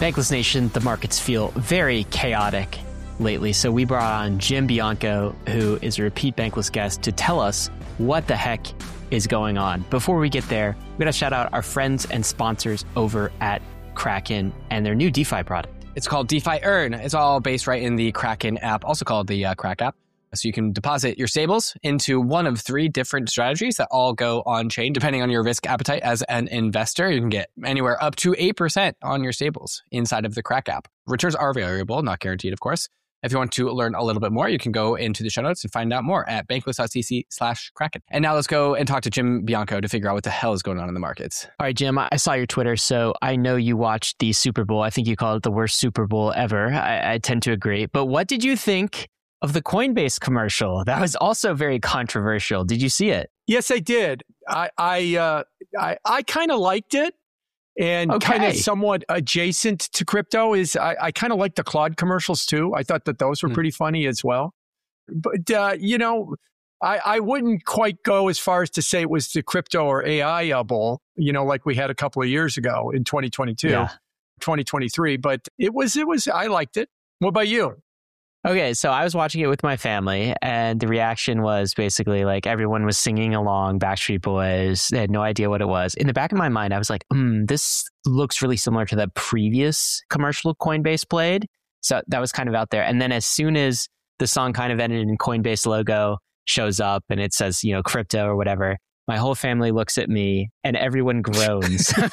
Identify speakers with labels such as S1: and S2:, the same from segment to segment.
S1: Bankless Nation, the markets feel very chaotic lately, so we brought on Jim Bianco, who is a repeat Bankless guest, to tell us what the heck is going on. Before we get there, we're going to shout out our friends and sponsors over at Kraken and their new DeFi product.
S2: It's called DeFi Earn. It's all based right in the Kraken app, also called the Krak app. So you can deposit your stables into one of 3 different strategies that all go on-chain, depending on your risk appetite as an investor. You can get anywhere up to 8% on your stables inside of the Krak app. Returns are variable, not guaranteed, of course. If you want to learn a little bit more, you can go into the show notes and find out more at bankless.cc/Kraken. And now let's go and talk to Jim Bianco to figure out what the hell is going on in the markets.
S1: All right, Jim, I saw your Twitter, so I know you watched the Super Bowl. I think you called it the worst Super Bowl ever. I tend to agree. But what did you think of the Coinbase commercial? That was also very controversial. Did you see it?
S3: Yes, I did. I kind of liked it, and kind of somewhat adjacent to crypto is I kind of like the Claude commercials too. I thought that those were pretty funny as well. But I wouldn't quite go as far as to say it was the crypto or AI bull, like we had a couple of years ago in 2022, 2023. But it was. I liked it. What about you?
S1: Okay, so I was watching it with my family, and the reaction was basically like everyone was singing along, Backstreet Boys. They had no idea what it was. In the back of my mind, I was like, this looks really similar to the previous commercial Coinbase played. So that was kind of out there. And then as soon as the song kind of ended and Coinbase logo shows up and it says, crypto or whatever, my whole family looks at me and everyone groans. So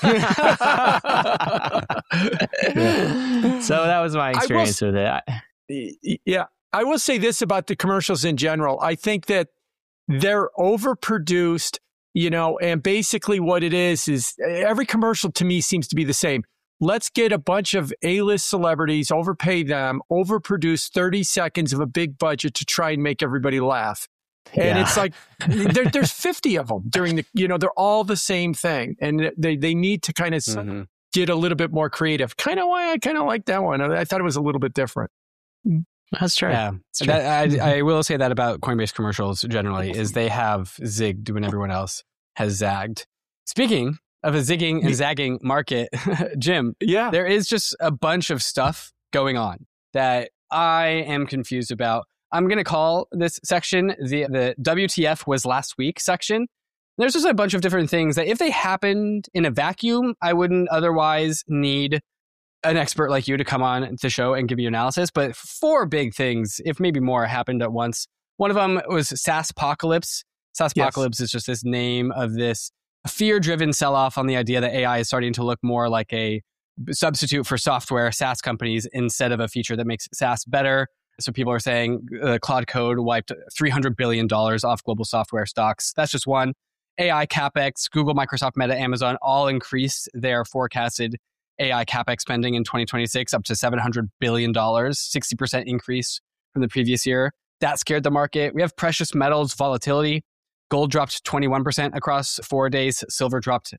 S1: that was my experience with it.
S3: Yeah, I will say this about the commercials in general. I think that they're overproduced, and basically what it is every commercial to me seems to be the same. Let's get a bunch of A-list celebrities, overpay them, overproduce 30 seconds of a big budget to try and make everybody laugh. And it's like, there's 50 of them during they're all the same thing. And they need to kind of get a little bit more creative. Kind of why I kind of like that one. I thought it was a little bit different.
S1: That's true.
S2: Yeah, I will say that about Coinbase commercials generally is they have zigged when everyone else has zagged. Speaking of a zigging and zagging market, Jim, there is just a bunch of stuff going on that I am confused about. I'm going to call this section the WTF was last week section. There's just a bunch of different things that if they happened in a vacuum, I wouldn't otherwise need an expert like you to come on the show and give you analysis. But 4 big things, if maybe more, happened at once. One of them was SaaSpocalypse. SaaSpocalypse is just this name of this fear-driven sell-off on the idea that AI is starting to look more like a substitute for software SaaS companies instead of a feature that makes SaaS better. So people are saying Claude Code wiped $300 billion off global software stocks. That's just one. AI CapEx, Google, Microsoft, Meta, Amazon all increased their forecasted AI CapEx spending in 2026 up to $700 billion, 60% increase from the previous year. That scared the market. We have precious metals volatility. Gold dropped 21% across 4 days. Silver dropped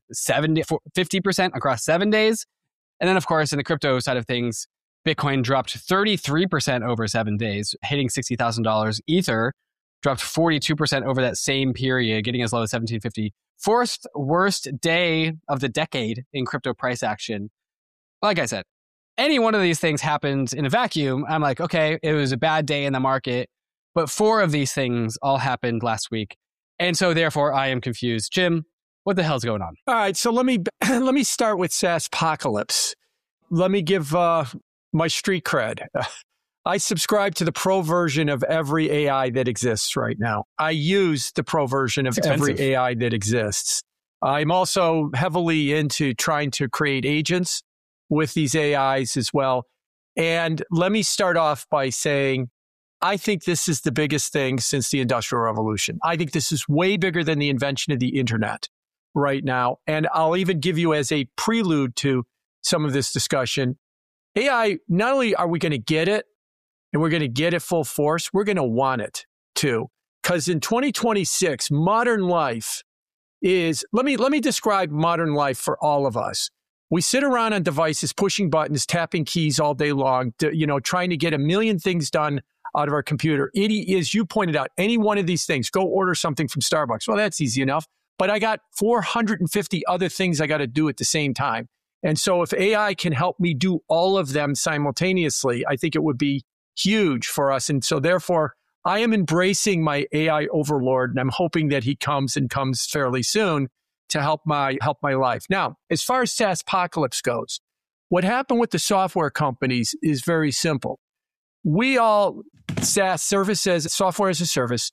S2: 50% across 7 days. And then, of course, in the crypto side of things, Bitcoin dropped 33% over 7 days, hitting $60,000. Ether dropped 42% over that same period, getting as low as $1,750. Fourth worst day of the decade in crypto price action. Like I said, any one of these things happens in a vacuum. I'm like, okay, it was a bad day in the market, but 4 of these things all happened last week. And so therefore I am confused. Jim, what the hell's going on?
S3: All right. So let me start with SaaSpocalypse. Let me give my street cred. I subscribe to the pro version of every AI that exists right now. I use the pro version of every AI that exists. I'm also heavily into trying to create agents with these AIs as well. And let me start off by saying, I think this is the biggest thing since the Industrial Revolution. I think this is way bigger than the invention of the internet right now. And I'll even give you as a prelude to some of this discussion, AI, not only are we going to get it, and we're going to get it full force, we're going to want it too. Because in 2026, modern life is, let me describe modern life for all of us. We sit around on devices, pushing buttons, tapping keys all day long, trying to get a million things done out of our computer. As you pointed out, any one of these things, go order something from Starbucks. Well, that's easy enough. But I got 450 other things I got to do at the same time. And so if AI can help me do all of them simultaneously, I think it would be huge for us. And so therefore, I am embracing my AI overlord, and I'm hoping that he comes fairly soon to help my life. Now, as far as SaaSpocalypse goes, what happened with the software companies is very simple. We all, SaaS services, software as a service,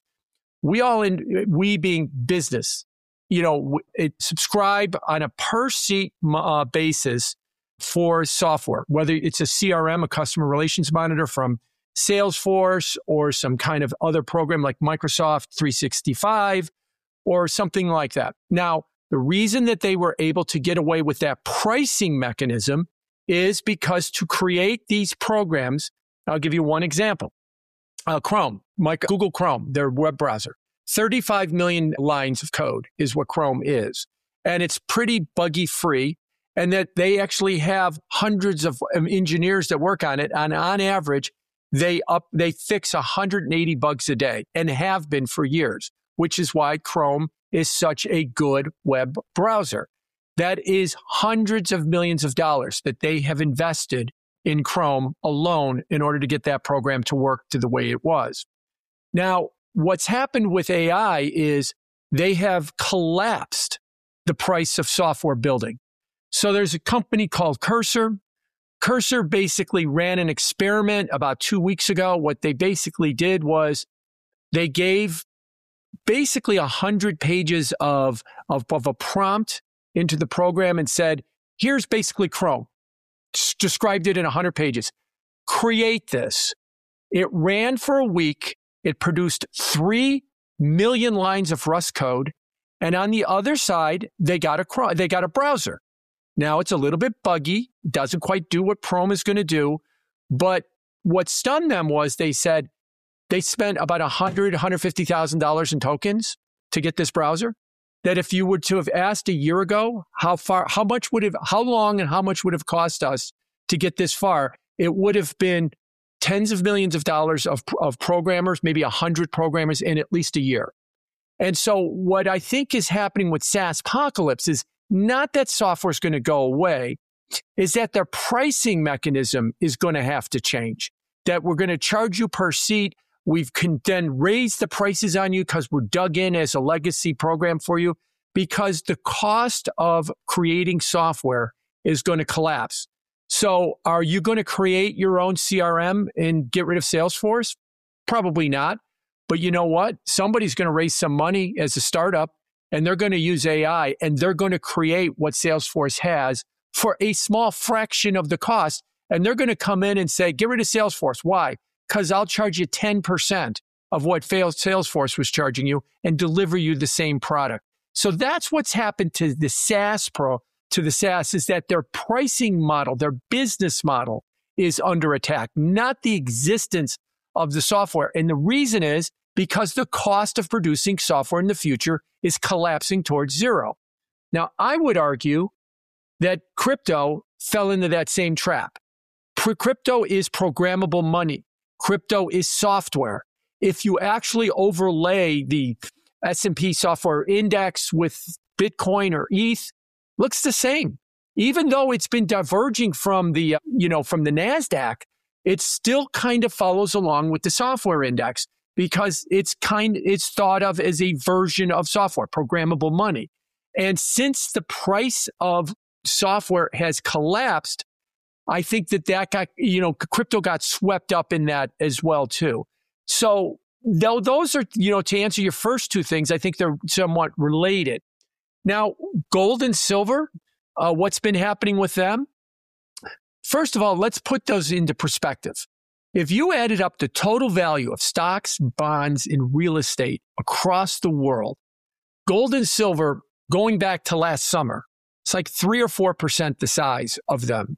S3: we being business, subscribe on a per seat basis for software, whether it's a CRM, a customer relations monitor from Salesforce, or some kind of other program like Microsoft 365 or something like that. Now, the reason that they were able to get away with that pricing mechanism is because to create these programs, I'll give you one example. Chrome, Google Chrome, their web browser, 35 million lines of code is what Chrome is. And it's pretty buggy free. And that they actually have hundreds of engineers that work on it. And on average, they fix 180 bugs a day and have been for years, which is why Chrome is such a good web browser. That is hundreds of millions of dollars that they have invested in Chrome alone in order to get that program to work to the way it was. Now, what's happened with AI is they have collapsed the price of software building. So there's a company called Cursor. Cursor basically ran an experiment about 2 weeks ago. What they basically did was they gave basically 100 pages of a prompt into the program and said, here's basically Chrome. Described it in 100 pages. Create this. It ran for a week. It produced 3 million lines of Rust code. And on the other side, they got a browser. Now, it's a little bit buggy, doesn't quite do what Chrome is going to do. But what stunned them was they said they spent about $150,000 in tokens to get this browser. That if you were to have asked a year ago, how long and how much would have cost us to get this far, it would have been tens of millions of dollars of programmers, maybe 100 programmers in at least a year. And so what I think is happening with SaaSpocalypse is not that software is going to go away, is that their pricing mechanism is going to have to change. That we're going to charge you per seat. We can then raise the prices on you because we're dug in as a legacy program for you, because the cost of creating software is going to collapse. So are you going to create your own CRM and get rid of Salesforce? Probably not. But you know what? Somebody's going to raise some money as a startup, and they're going to use AI, and they're going to create what Salesforce has for a small fraction of the cost. And they're going to come in and say, get rid of Salesforce. Why? Because I'll charge you 10% of what Salesforce was charging you and deliver you the same product. So that's what's happened to the SaaS is that their pricing model, their business model is under attack, not the existence of the software. And the reason is because the cost of producing software in the future is collapsing towards zero. Now, I would argue that crypto fell into that same trap. Crypto is programmable money. Crypto is software. If you actually overlay the S&P software index with Bitcoin or ETH, looks the same. Even though it's been diverging from the NASDAQ, it still kind of follows along with the software index because it's thought of as a version of software, programmable money. And since the price of software has collapsed, I think that crypto got swept up in that as well too. So those are, to answer your first two things, I think they're somewhat related. Now, gold and silver, what's been happening with them? First of all, let's put those into perspective. If you added up the total value of stocks, bonds, and real estate across the world, gold and silver, going back to last summer, it's like 3 or 4% the size of them.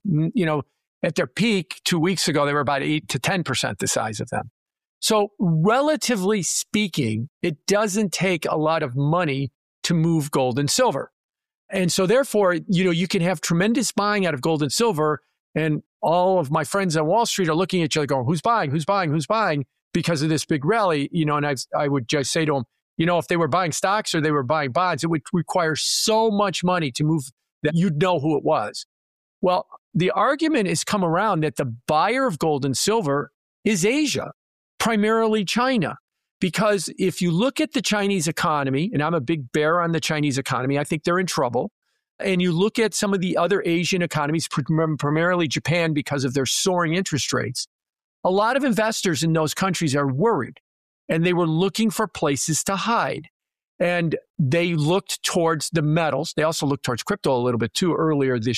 S3: At their peak 2 weeks ago, they were about 8 to 10% the size of them. So relatively speaking, it doesn't take a lot of money to move gold and silver. And so therefore, you can have tremendous buying out of gold and silver. And all of my friends on Wall Street are looking at each other going, who's buying, who's buying, who's buying because of this big rally, and I would just say to them, if they were buying stocks or they were buying bonds, it would require so much money to move that you'd know who it was. Well, the argument has come around that the buyer of gold and silver is Asia, primarily China. Because if you look at the Chinese economy, and I'm a big bear on the Chinese economy, I think they're in trouble. And you look at some of the other Asian economies, primarily Japan, because of their soaring interest rates, a lot of investors in those countries are worried, and they were looking for places to hide. And they looked towards the metals. They also looked towards crypto a little bit too earlier in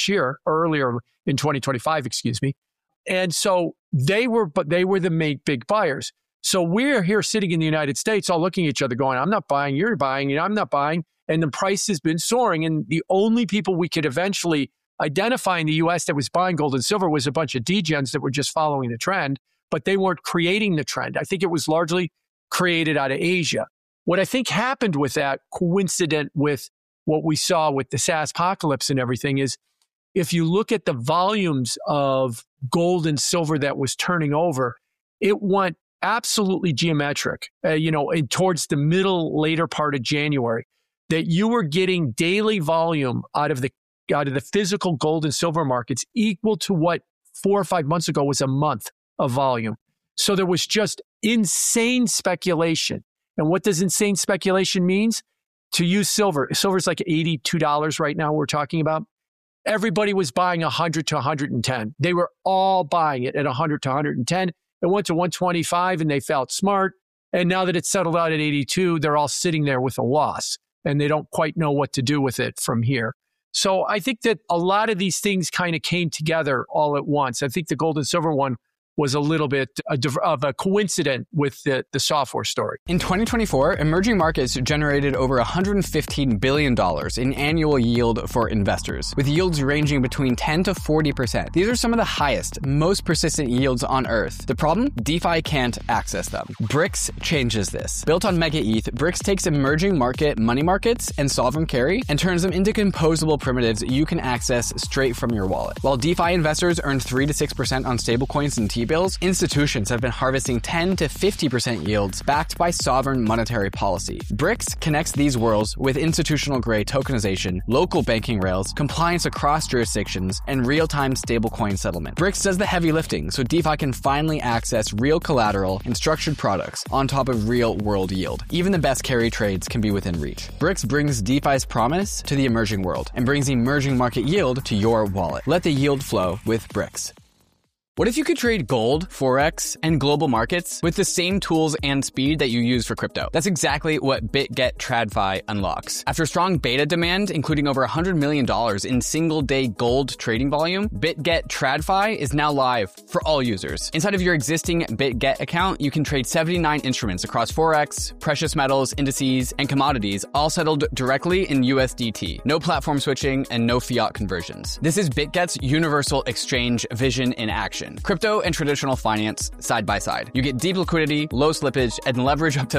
S3: 2025, excuse me. And so they were the big buyers. So we're here sitting in the United States all looking at each other going, I'm not buying, you're buying, I'm not buying. And the price has been soaring. And the only people we could eventually identify in the US that was buying gold and silver was a bunch of degens that were just following the trend, but they weren't creating the trend. I think it was largely created out of Asia. What I think happened with that, coincident with what we saw with the SaaS apocalypse and everything, is if you look at the volumes of gold and silver that was turning over, it went absolutely geometric, towards the later part of January, that you were getting daily volume out of the physical gold and silver markets equal to what 4 or 5 months ago was a month of volume. So there was just insane speculation. And what does insane speculation means? To use silver. Silver's like $82 right now we're talking about. Everybody was buying 100 to 110. They were all buying it at 100 to 110. It went to 125 and they felt smart. And now that it's settled out at 82, they're all sitting there with a loss and they don't quite know what to do with it from here. So I think that a lot of these things kind of came together all at once. I think the gold and silver one was a little bit of a coincidence with the software story.
S2: In 2024, emerging markets generated over $115 billion in annual yield for investors, with yields ranging between 10 to 40%. These are some of the highest, most persistent yields on Earth. The problem? DeFi can't access them. Brix changes this. Built on Mega ETH, Brix takes emerging market money markets and sovereign carry and turns them into composable primitives you can access straight from your wallet. While DeFi investors earn 3 to 6% on stablecoins and T-bills, institutions have been harvesting 10 to 50% yields backed by sovereign monetary policy. Brix connects these worlds with institutional-grade tokenization, local banking rails, compliance across jurisdictions, and real-time stablecoin settlement. Brix does the heavy lifting so DeFi can finally access real collateral and structured products on top of real-world yield. Even the best carry trades can be within reach. Brix brings DeFi's promise to the emerging world and brings emerging market yield to your wallet. Let the yield flow with Brix. What if you could trade gold, Forex, and global markets with the same tools and speed that you use for crypto? That's exactly what BitGet TradFi unlocks. After strong beta demand, including over $100 million in single-day gold trading volume, BitGet TradFi is now live for all users. Inside of your existing BitGet account, you can trade 79 instruments across Forex, precious metals, indices, and commodities, all settled directly in USDT. No platform switching and no fiat conversions. This is BitGet's universal exchange vision in action. Crypto and traditional finance side by side. You get deep liquidity, low slippage, and leverage up to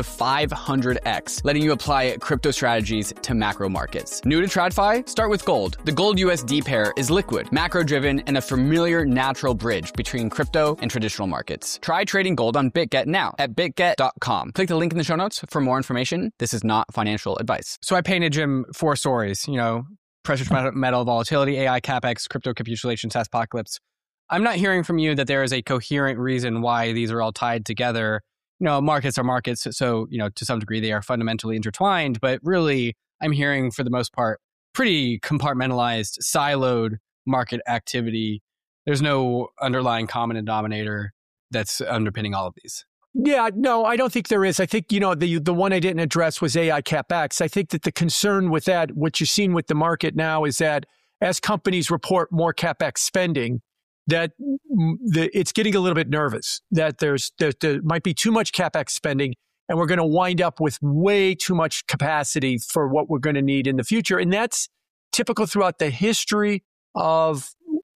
S2: 500x, letting you apply crypto strategies to macro markets. New to TradFi? Start with gold. The gold USD pair is liquid, macro-driven, and a familiar natural bridge between crypto and traditional markets. Try trading gold on BitGet now at bitget.com. Click the link in the show notes for more information. This is not financial advice.
S3: So I painted, Jim, 4 stories, precious metal volatility, AI, CapEx, crypto capitulation, SaaS apocalypse. I'm not hearing from you that there is a coherent reason why these are all tied together. Markets are markets, so, to some degree they are fundamentally intertwined, but really I'm hearing for the most part pretty compartmentalized, siloed market activity. There's no underlying common denominator that's underpinning all of these. Yeah, no, I don't think there is. I think, the one I didn't address was AI CapEx. I think that the concern with that, what you're seeing with the market now is that as companies report more CapEx spending, that it's getting a little bit nervous, that there might be too much CapEx spending and we're going to wind up with way too much capacity for what we're going to need in the future. And that's typical throughout the history of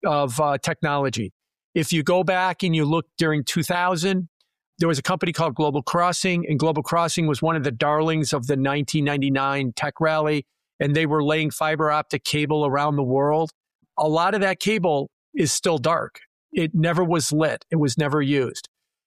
S3: technology. If you go back and you look during 2000, there was a company called Global Crossing, and Global Crossing was one of the darlings of the 1999 tech rally, and they were laying fiber optic cable around the world. A lot of that cable is still dark. It never was lit. It was never used.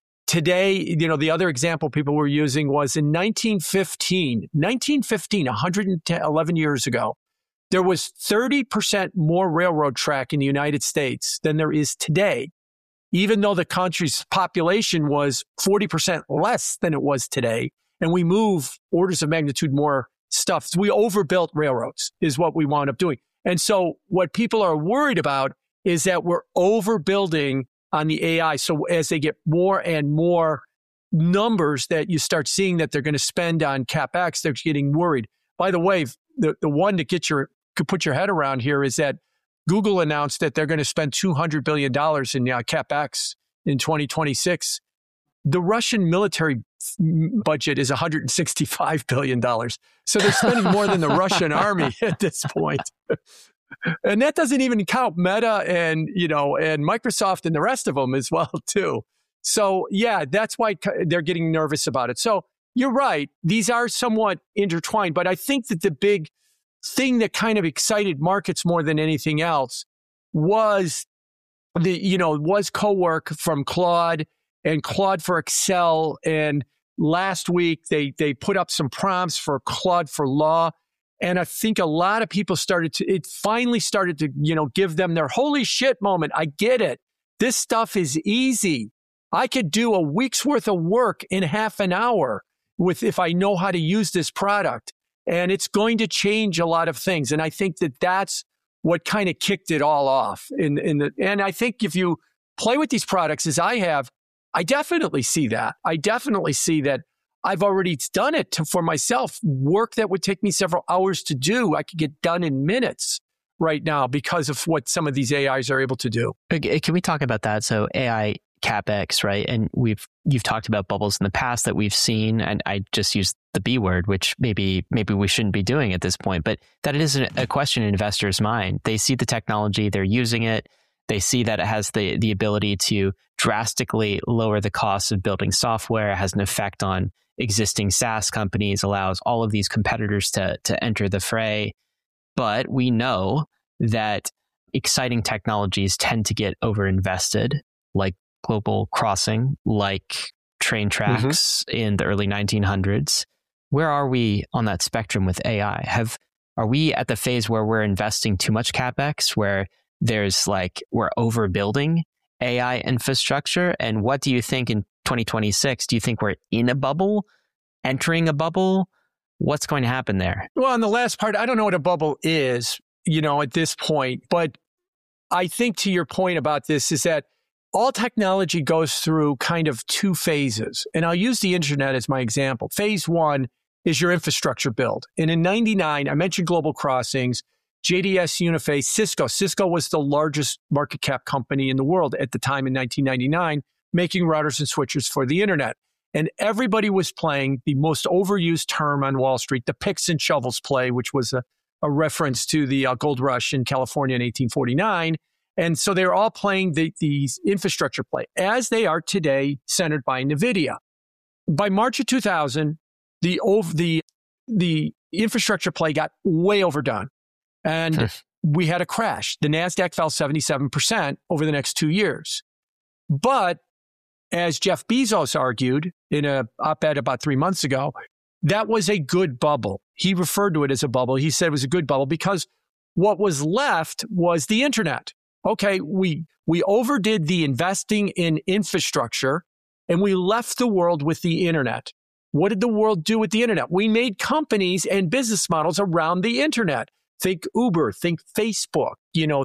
S3: Today, the other example people were using was in 1915, 111 years ago, There was 30% more railroad track in the United States than there is today, even though the country's population was 40% less than it was today. And we move orders of magnitude more stuff. So we overbuilt railroads is what we wound up doing. And so what people are worried about is that we're overbuilding on the AI. So as they get more and more numbers that you start seeing that they're going to spend on CapEx, they're getting worried. By the way, the one to could put your head around here is that Google announced that they're going to spend $200 billion in CapEx in 2026. The Russian military budget is $165 billion. So they're spending more than the Russian army at this point. And that doesn't even count Meta and Microsoft and the rest of them as well, too. So yeah, that's why they're getting nervous about it. So you're right. These are somewhat intertwined, but I think that the big thing that kind of excited markets more than anything else was co-work from Claude and Claude for Excel. And last week they put up some prompts for Claude for Law. And I think a lot of people it finally started to, give them their holy shit moment. I get it. This stuff is easy. I could do a week's worth of work in half an hour if I know how to use this product. And it's going to change a lot of things. And I think that that's what kind of kicked it all off. And I think if you play with these products as I have, I definitely see that. I definitely see that I've already done it for myself. Work that would take me several hours to do, I could get done in minutes right now because of what some of these AIs are able to do.
S1: Can we talk about that? So AI CapEx, right? And you've talked about bubbles in the past that we've seen, and I just used the B word, which maybe we shouldn't be doing at this point, but that it is a question in investors' mind. They see the technology, they're using it, they see that it has the ability to drastically lower the cost of building software, it has an effect on existing SaaS companies, allows all of these competitors to enter the fray. But we know that exciting technologies tend to get overinvested, like Global Crossing, like train tracks in the early 1900s. Where are we on that spectrum with AI? Are we at the phase where we're investing too much CapEx, where we're overbuilding AI infrastructure? And what do you think in 2026? Do you think we're in a bubble, entering a bubble? What's going to happen there?
S3: Well, on the last part, I don't know what a bubble is, at this point. But I think to your point about this is that all technology goes through kind of two phases. And I'll use the internet as my example. Phase one is your infrastructure build. And in 99, I mentioned Global Crossings, JDS Uniphase, Cisco. Cisco was the largest market cap company in the world at the time in 1999, making routers and switches for the internet. And everybody was playing the most overused term on Wall Street, the picks and shovels play, which was a reference to the gold rush in California in 1849. And so they're all playing these infrastructure play as they are today, centered by NVIDIA. By March of 2000, the infrastructure play got way overdone. And we had a crash. The NASDAQ fell 77% over the next 2 years. But as Jeff Bezos argued in an op-ed about 3 months ago, that was a good bubble. He referred to it as a bubble. He said it was a good bubble because what was left was the internet. Okay, we overdid the investing in infrastructure and we left the world with the internet. What did the world do with the internet? We made companies and business models around the internet. Think Uber, think Facebook,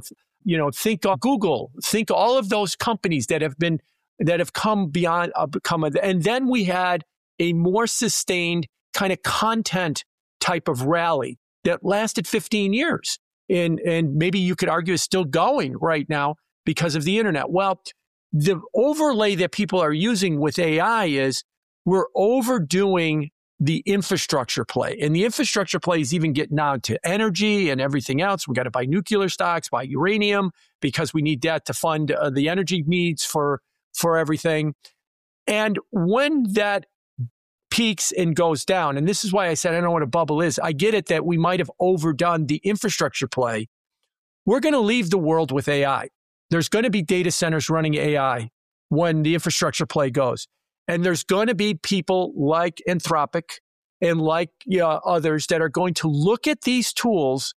S3: think Google, think all of those companies that have come beyond, and then we had a more sustained kind of content type of rally that lasted 15 years. And maybe you could argue is still going right now because of the internet. Well, the overlay that people are using with AI is we're overdoing the infrastructure play. And the infrastructure play is even getting down to energy and everything else. We got to buy nuclear stocks, buy uranium, because we need that to fund the energy needs for everything. And when that peaks and goes down, and this is why I said I don't know what a bubble is. I get it that we might have overdone the infrastructure play. We're going to leave the world with AI. There's going to be data centers running AI when the infrastructure play goes. And there's going to be people like Anthropic and like others that are going to look at these tools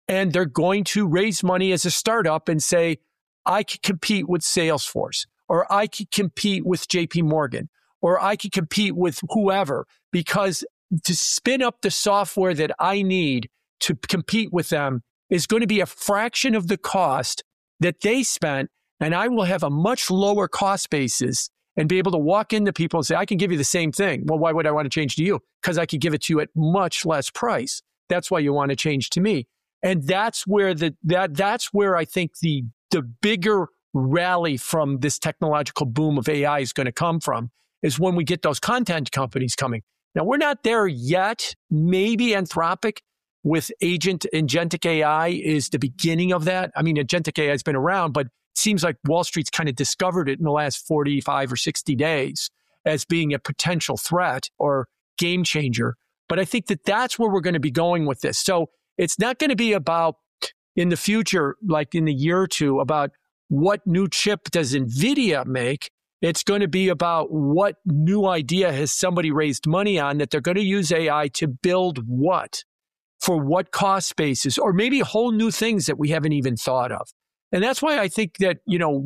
S3: And they're going to raise money as a startup and say, I could compete with Salesforce, or I could compete with JP Morgan, or I could compete with whoever, because to spin up the software that I need to compete with them is going to be a fraction of the cost that they spent. And I will have a much lower cost basis and be able to walk into people and say, I can give you the same thing. Well, why would I want to change to you? Because I could give it to you at much less price. That's why you want to change to me. And that's where that's where I think the bigger rally from this technological boom of AI is going to come from, is when we get those content companies coming. Now, we're not there yet. Maybe Anthropic with agentic AI is the beginning of that. I mean, agentic AI has been around, but it seems like Wall Street's kind of discovered it in the last 45 or 60 days as being a potential threat or game changer. But I think that that's where we're going to be going with this. So it's not going to be about, in the future, like in a year or two, about what new chip does NVIDIA make. It's going to be about what new idea has somebody raised money on that they're going to use AI to build what, for what cost basis, or maybe whole new things that we haven't even thought of. And that's why I think that,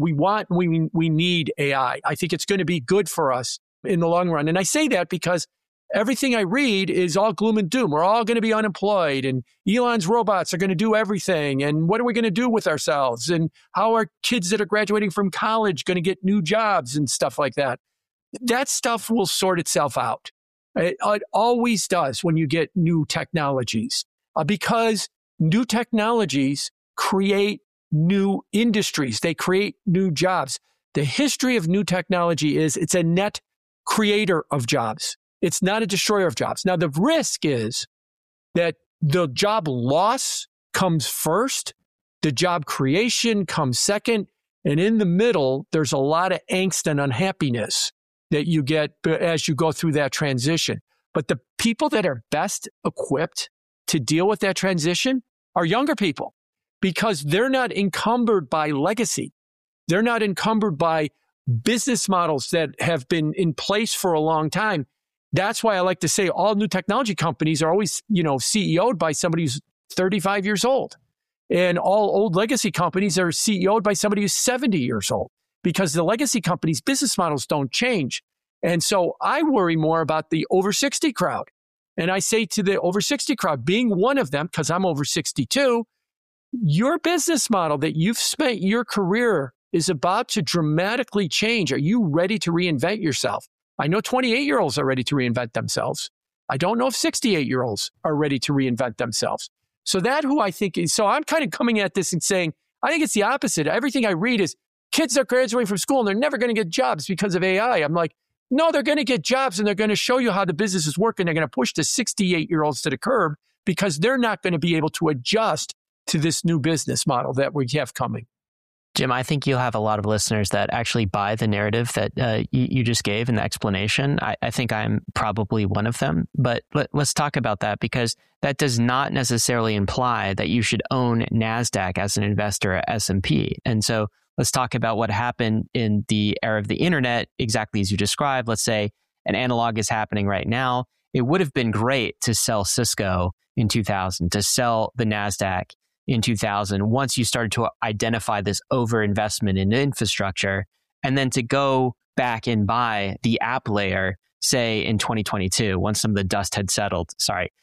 S3: we need AI. I think it's going to be good for us in the long run. And I say that because everything I read is all gloom and doom. We're all going to be unemployed, and Elon's robots are going to do everything. And what are we going to do with ourselves? And how are kids that are graduating from college going to get new jobs and stuff like that? That stuff will sort itself out. It always does when you get new technologies, because new technologies create new industries. They create new jobs. The history of new technology is it's a net creator of jobs. It's not a destroyer of jobs. Now, the risk is that the job loss comes first, the job creation comes second, and in the middle, there's a lot of angst and unhappiness that you get as you go through that transition. But the people that are best equipped to deal with that transition are younger people, because they're not encumbered by legacy. They're not encumbered by business models that have been in place for a long time. That's why I like to say all new technology companies are always, CEO'd by somebody who's 35 years old. And all old legacy companies are CEO'd by somebody who's 70 years old, because the legacy companies' business models don't change. And so I worry more about the over 60 crowd. And I say to the over 60 crowd, being one of them, because I'm over 62, your business model that you've spent your career is about to dramatically change. Are you ready to reinvent yourself? I know 28-year-olds are ready to reinvent themselves. I don't know if 68-year-olds are ready to reinvent themselves. So that who I think is, so I'm kind of coming at this and saying, I think it's the opposite. Everything I read is kids are graduating from school and they're never going to get jobs because of AI. I'm like, no, they're going to get jobs, and they're going to show you how the business is working. They're going to push the 68-year-olds to the curb because they're not going to be able to adjust to this new business model that we have coming.
S1: Jim, I think you'll have a lot of listeners that actually buy the narrative that you just gave in the explanation. I think I'm probably one of them. But let's talk about that, because that does not necessarily imply that you should own NASDAQ as an investor at S&P. And so let's talk about what happened in the era of the internet, exactly as you described. Let's say an analog is happening right now. It would have been great to sell Cisco in 2000, to sell the NASDAQ in 2000, once you started to identify this overinvestment in infrastructure, and then to go back and buy the app layer, say in 2022, once some of the dust had settled,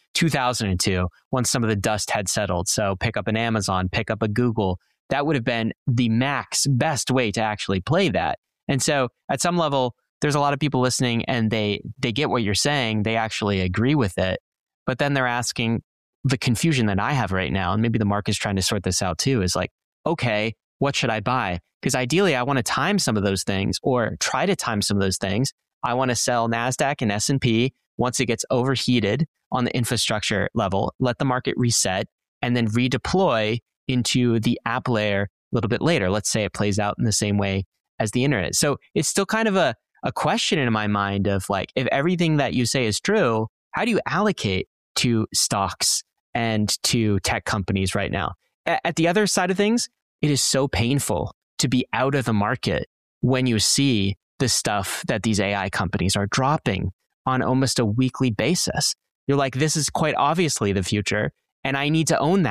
S1: 2002, once some of the dust had settled. So pick up an Amazon, pick up a Google. That would have been the max best way to actually play that. And so at some level, there's a lot of people listening and they get what you're saying. They actually agree with it. But then they're asking, the confusion that I have right now, and maybe the market's trying to sort this out too, is like, okay, what should I buy? Because ideally, I want to time some of those things, or try to time some of those things. I want to sell NASDAQ and S&P once it gets overheated on the infrastructure level, let the market reset, and then redeploy into the app layer a little bit later. Let's say it plays out in the same way as the internet. So it's still kind of a question in my mind of like, if everything that you say is true, how do you allocate to stocks and to tech companies right now? At the other side of things, it is so painful to be out of the market when you see the stuff that these AI companies are dropping on almost a weekly basis. You're like, this is quite obviously the future, and I need to own that,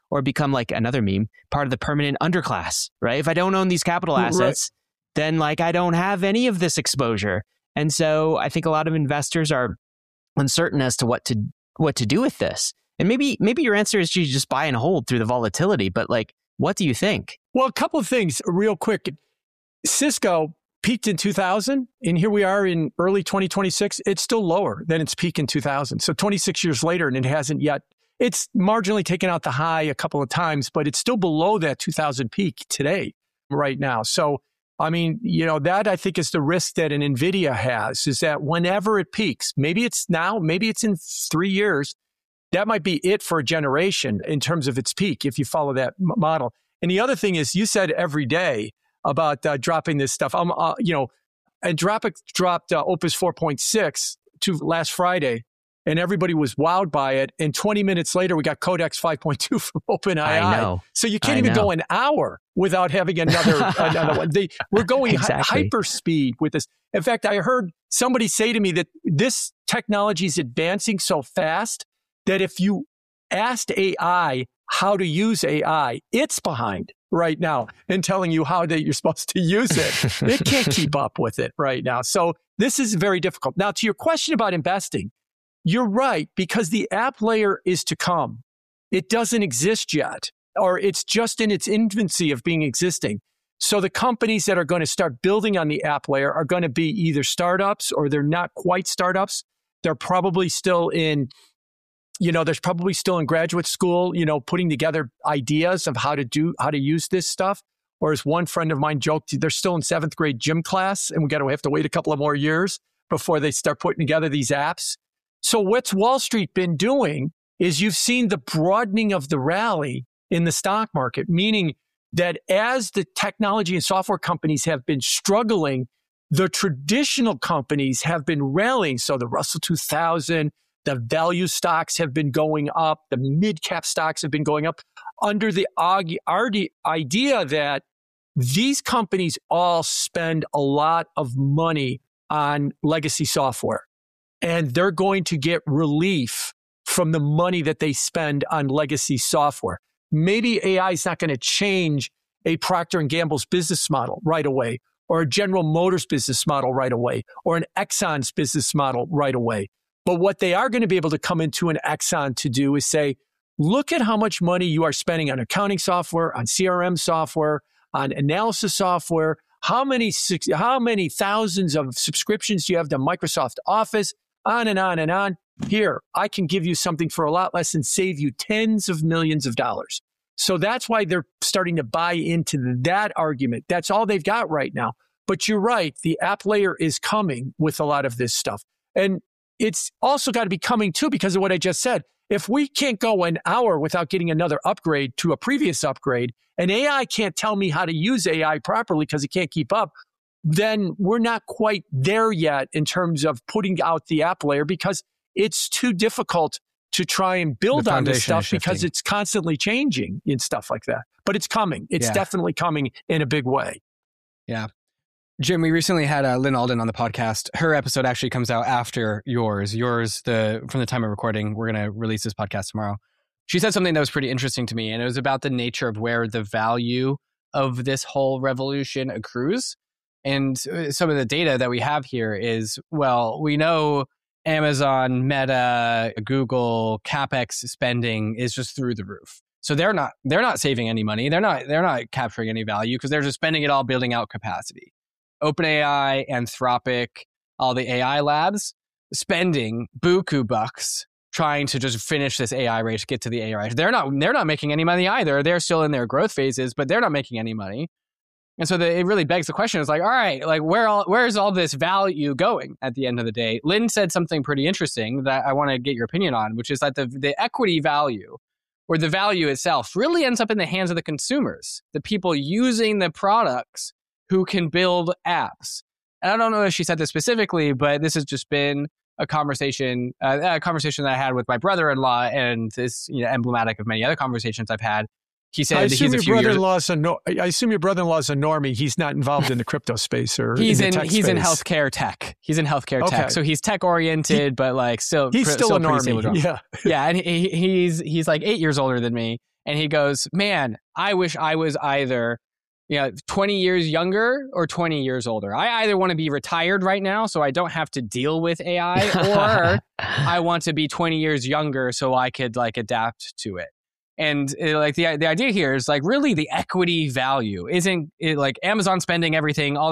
S1: or become like another meme, part of the permanent underclass, right? If I don't own these capital assets, then like I don't have any of this exposure. And so I think a lot of investors are uncertain as to what to do with this. And maybe your answer is to just buy and hold through the volatility, but like, what do you think?
S3: Well, a couple of things real quick. Cisco peaked in 2000, and here we are in early 2026. It's still lower than its peak in 2000. So 26 years later, and it hasn't yet. It's marginally taken out the high a couple of times, but it's still below that 2000 peak today, right now. So, I mean, that I think is the risk that an NVIDIA has, is that whenever it peaks, maybe it's now, maybe it's in 3 years, that might be it for a generation in terms of its peak, if you follow that model. And the other thing is, you said every day about dropping this stuff. Anthropic dropped Opus 4.6 to last Friday, and everybody was wowed by it. And 20 minutes later, we got Codex 5.2 from OpenAI.
S1: I know.
S3: So you can't even go an hour without having another one. We're going hyper speed with this. In fact, I heard somebody say to me that this technology is advancing so fast that if you asked AI how to use AI, it's behind right now in telling you how you're supposed to use it. It can't keep up with it right now. So this is very difficult. Now, to your question about investing, you're right, because the app layer is to come. It doesn't exist yet, or it's just in its infancy of being existing. So the companies that are going to start building on the app layer are going to be either startups or they're not quite startups. They're probably still in graduate school, putting together ideas of how to use this stuff. Or as one friend of mine joked, they're still in 7th grade gym class, and we have to wait a couple of more years before they start putting together these apps. So what's Wall Street been doing is you've seen the broadening of the rally in the stock market, meaning that as the technology and software companies have been struggling, the traditional companies have been rallying. So the Russell 2000, the value stocks have been going up. The mid-cap stocks have been going up under the idea that these companies all spend a lot of money on legacy software, and they're going to get relief from the money that they spend on legacy software. Maybe AI is not going to change a Procter & Gamble's business model right away, or a General Motors business model right away, or an Exxon's business model right away. But what they are going to be able to come into an Exxon to do is say, look at how much money you are spending on accounting software, on CRM software, on analysis software. How many thousands of subscriptions do you have to Microsoft Office? On and on and on. Here, I can give you something for a lot less and save you tens of millions of dollars. So that's why they're starting to buy into that argument. That's all they've got right now. But you're right, the app layer is coming with a lot of this stuff. And it's also got to be coming too because of what I just said. If we can't go an hour without getting another upgrade to a previous upgrade, and AI can't tell me how to use AI properly because it can't keep up, then we're not quite there yet in terms of putting out the app layer because it's too difficult to try and build on this stuff because it's constantly changing and stuff like that. But it's coming. It's definitely coming in a big way.
S2: Yeah. Jim, we recently had Lynn Alden on the podcast. Her episode actually comes out after yours. From the time of recording, we're going to release this podcast tomorrow. She said something that was pretty interesting to me, and it was about the nature of where the value of this whole revolution accrues. And some of the data that we have here is, well, we know Amazon, Meta, Google, CapEx spending is just through the roof. So they're not saving any money. They're not capturing any value because they're just spending it all building out capacity. OpenAI, Anthropic, all the AI labs spending buku bucks trying to just finish this AI race, get to the AI race. They're not making any money either. They're still in their growth phases, but they're not making any money. And so it really begs the question, it's like, all right, like where's all this value going at the end of the day? Lynn said something pretty interesting that I want to get your opinion on, which is that the equity value or the value itself really ends up in the hands of the consumers, the people using the products who can build apps. And I don't know if she said this specifically, but this has just been a conversation that I had with my brother-in-law, and this emblematic of many other conversations I've had. He said
S3: I assume your brother-in-law's a normie. He's not involved in the crypto space or
S2: he's in
S3: healthcare
S2: tech. He's in healthcare tech, so he's tech oriented, but like still
S3: he's still a normie.
S2: Yeah, and he's like 8 years older than me. And he goes, man, I wish I was either 20 years younger or 20 years older. I either want to be retired right now so I don't have to deal with AI, or I want to be 20 years younger so I could adapt to it. And the idea here is really the equity value isn't it, Amazon spending everything, all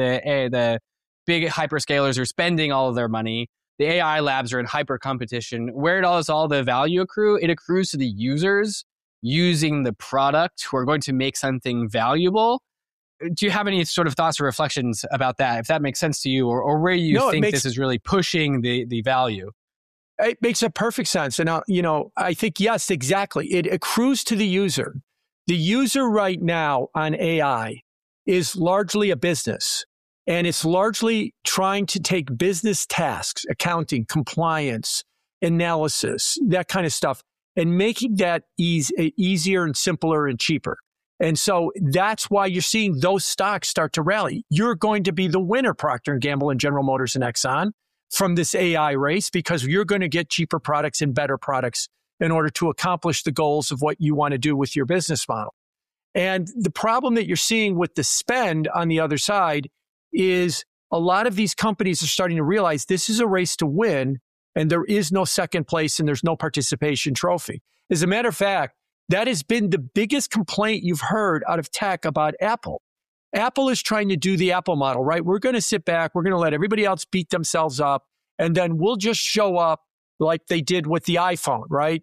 S2: the big hyperscalers are spending all of their money. The AI labs are in hyper competition. Where does all the value accrue? It accrues to the users using the product who are going to make something valuable. Do you have any sort of thoughts or reflections about that, if that makes sense to you, or where you think this is really pushing the value?
S3: It makes a perfect sense. And, I think, yes, exactly. It accrues to the user. The user right now on AI is largely a business, and it's largely trying to take business tasks, accounting, compliance, analysis, that kind of stuff, and making that easier and simpler and cheaper. And so that's why you're seeing those stocks start to rally. You're going to be the winner, Procter & Gamble and General Motors and Exxon, from this AI race, because you're going to get cheaper products and better products in order to accomplish the goals of what you want to do with your business model. And the problem that you're seeing with the spend on the other side is a lot of these companies are starting to realize this is a race to win, and there is no second place and there's no participation trophy. As a matter of fact, that has been the biggest complaint you've heard out of tech about Apple. Apple is trying to do the Apple model, right? We're going to sit back, we're going to let everybody else beat themselves up, and then we'll just show up like they did with the iPhone, right?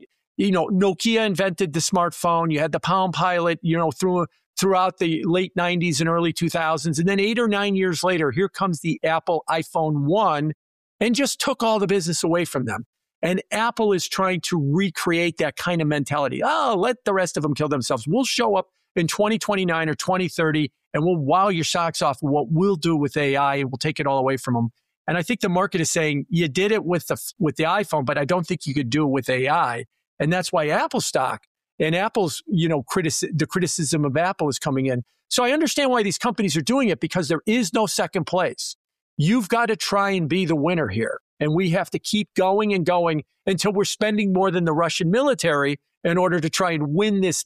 S3: Nokia invented the smartphone. You had the Palm Pilot, throughout the late 90s and early 2000s. And then 8 or 9 years later, here comes the Apple iPhone 1 and just took all the business away from them. And Apple is trying to recreate that kind of mentality. Oh, let the rest of them kill themselves. We'll show up in 2029 or 2030 and we'll wow your socks off what we'll do with AI, and we'll take it all away from them. And I think the market is saying, you did it with the iPhone, but I don't think you could do it with AI. And that's why Apple stock and Apple's, the criticism of Apple is coming in. So I understand why these companies are doing it, because there is no second place. You've got to try and be the winner here. And we have to keep going and going until we're spending more than the Russian military in order to try and win this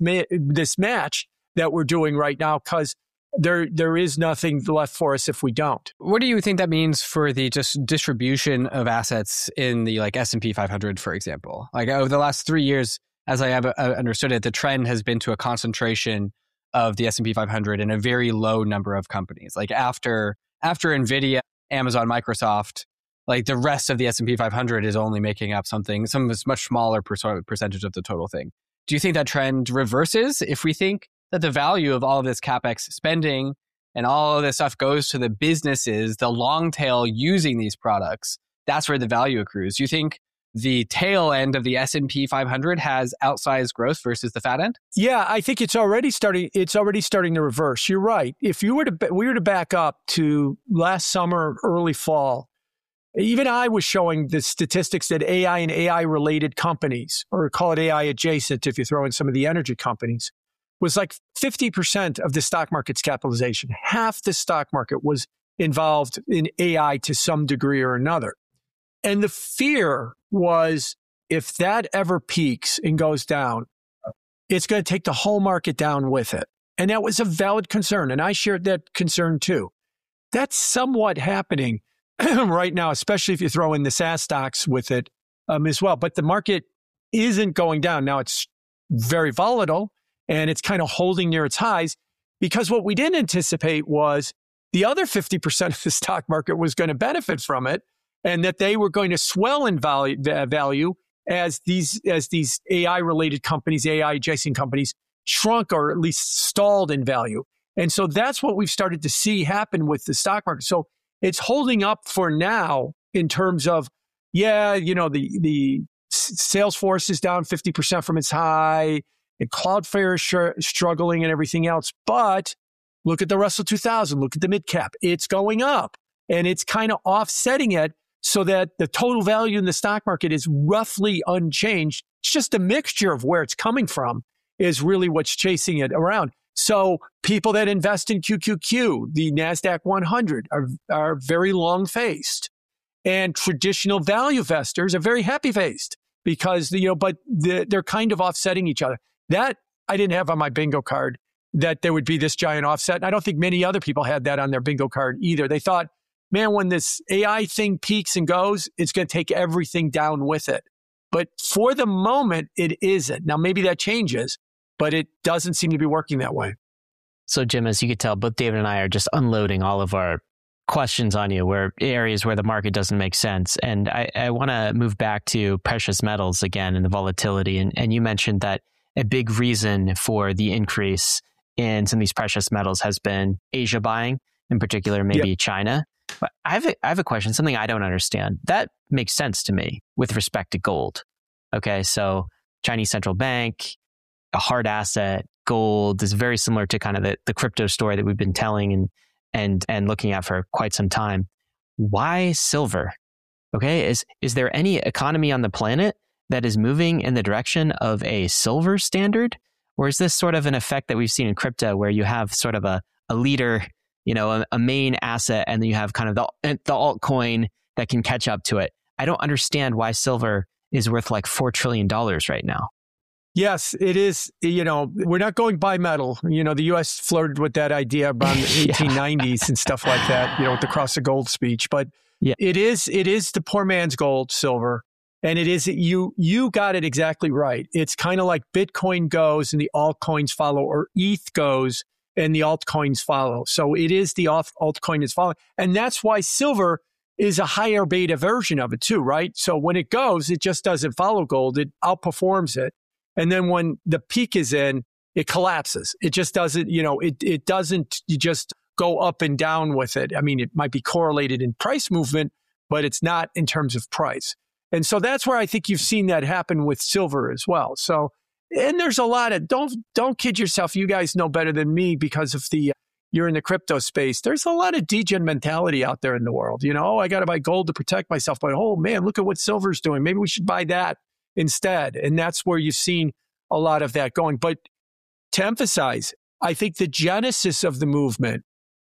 S3: match that we're doing right now, because there is nothing left for us if we don't.
S2: What do you think that means for the just distribution of assets in the S&P 500, for example? Over the last 3 years, as I have understood it, the trend has been to a concentration of the S&P 500 in a very low number of companies. After NVIDIA, Amazon, Microsoft, the rest of the S&P 500 is only making up some much smaller percentage of the total thing. Do you think that trend reverses if we think that the value of all of this CapEx spending and all of this stuff goes to the businesses, the long tail using these products? That's where the value accrues. Do you think the tail end of the S&P 500 has outsized growth versus the fat end?
S3: Yeah, I think it's already starting to reverse. You're right. If we were to back up to last summer, early fall, even I was showing the statistics that AI and AI related companies, or call it AI adjacent if you throw in some of the energy companies, was 50% of the stock market's capitalization. Half the stock market was involved in AI to some degree or another. And the fear was, if that ever peaks and goes down, it's going to take the whole market down with it. And that was a valid concern. And I shared that concern too. That's somewhat happening right now, especially if you throw in the SaaS stocks with it as well. But the market isn't going down. Now it's very volatile and it's kind of holding near its highs, because what we didn't anticipate was the other 50% of the stock market was going to benefit from it, and that they were going to swell in value as these AI-related companies, AI-adjacent companies, shrunk or at least stalled in value. And so that's what we've started to see happen with the stock market. So it's holding up for now in terms of, the Salesforce is down 50% from its high, and Cloudflare is struggling and everything else. But look at the Russell 2000, look at the mid-cap. It's going up, and it's kind of offsetting it, so that the total value in the stock market is roughly unchanged. It's just a mixture of where it's coming from is really what's chasing it around. So people that invest in QQQ, the NASDAQ 100, are very long-faced. And traditional value investors are very happy-faced, because they're kind of offsetting each other. That I didn't have on my bingo card that there would be this giant offset. And I don't think many other people had that on their bingo card either. They thought, man, when this AI thing peaks and goes, it's going to take everything down with it. But for the moment, it isn't. Now, maybe that changes, but it doesn't seem to be working that way.
S1: So, Jim, as you could tell, both David and I are just unloading all of our questions on you, where areas where the market doesn't make sense. And I want to move back to precious metals again and the volatility. And you mentioned that a big reason for the increase in some of these precious metals has been Asia buying, in particular, maybe China. But I have a question, something I don't understand. That makes sense to me with respect to gold. Okay, so Chinese central bank, a hard asset, gold is very similar to kind of the crypto story that we've been telling and looking at for quite some time. Why silver? Okay, is there any economy on the planet that is moving in the direction of a silver standard? Or is this sort of an effect that we've seen in crypto where you have sort of a leader, a main asset, and then you have kind of the altcoin that can catch up to it? I don't understand why silver is worth like $4 trillion right now.
S3: Yes, it is. We're not going bimetal. The U.S. flirted with that idea around the 1890s and stuff like that, with the Cross of Gold speech. But it is the poor man's gold, silver. And it is, you got it exactly right. It's kind of like Bitcoin goes and the altcoins follow, or ETH goes and the altcoins follow. So it is the altcoin is following. And that's why silver is a higher beta version of it too, right? So when it goes, it just doesn't follow gold. It outperforms it. And then when the peak is in, it collapses. It just doesn't, it doesn't just go up and down with it. I mean, it might be correlated in price movement, but it's not in terms of price. And so that's where I think you've seen that happen with silver as well. So, and there's a lot of, don't kid yourself. You guys know better than me because of you're in the crypto space. There's a lot of degen mentality out there in the world. I got to buy gold to protect myself. But, oh man, look at what silver's doing. Maybe we should buy that instead. And that's where you've seen a lot of that going. But to emphasize, I think the genesis of the movement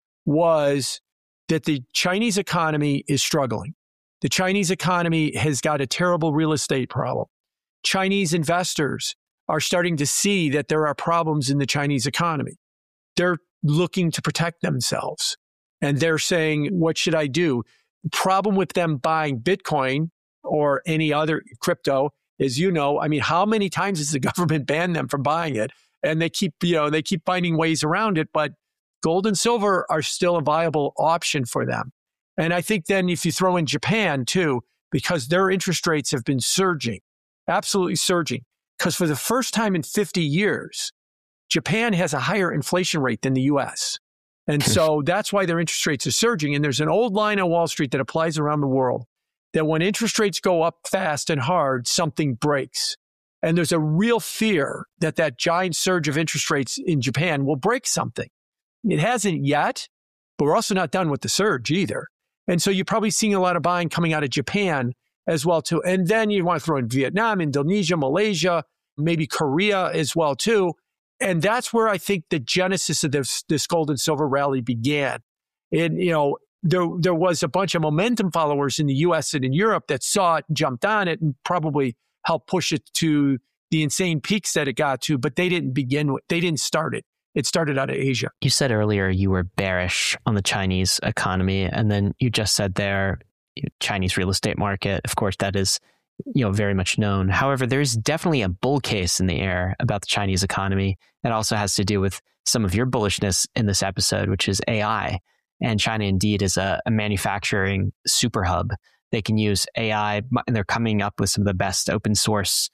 S3: was that the Chinese economy is struggling. The Chinese economy has got a terrible real estate problem. Chinese investors are starting to see that there are problems in the Chinese economy. They're looking to protect themselves. And they're saying, what should I do? The problem with them buying Bitcoin or any other crypto is, how many times has the government banned them from buying it? And they keep finding ways around it. But gold and silver are still a viable option for them. And I think then if you throw in Japan too, because their interest rates have been surging, absolutely surging, because for the first time in 50 years, Japan has a higher inflation rate than the US. And so that's why their interest rates are surging. And there's an old line on Wall Street that applies around the world that when interest rates go up fast and hard, something breaks. And there's a real fear that that giant surge of interest rates in Japan will break something. It hasn't yet, but we're also not done with the surge either. And so you're probably seeing a lot of buying coming out of Japan as well too. And then you want to throw in Vietnam, Indonesia, Malaysia, maybe Korea as well too. And that's where I think the genesis of this gold and silver rally began. And, there was a bunch of momentum followers in the US and in Europe that saw it, jumped on it, and probably helped push it to the insane peaks that it got to, but they didn't start it. It started out of Asia.
S1: You said earlier you were bearish on the Chinese economy, and then you just said there, Chinese real estate market. Of course, that is, very much known. However, there's definitely a bull case in the air about the Chinese economy. That also has to do with some of your bullishness in this episode, which is AI. And China indeed is a manufacturing super hub. They can use AI, and they're coming up with some of the best open source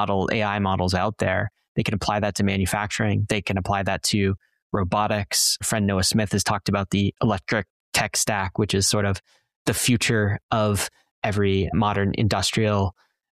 S1: AI models out there. They can apply that to manufacturing. They can apply that to robotics. Friend Noah Smith has talked about the electric tech stack, which is sort of the future of every modern industrial,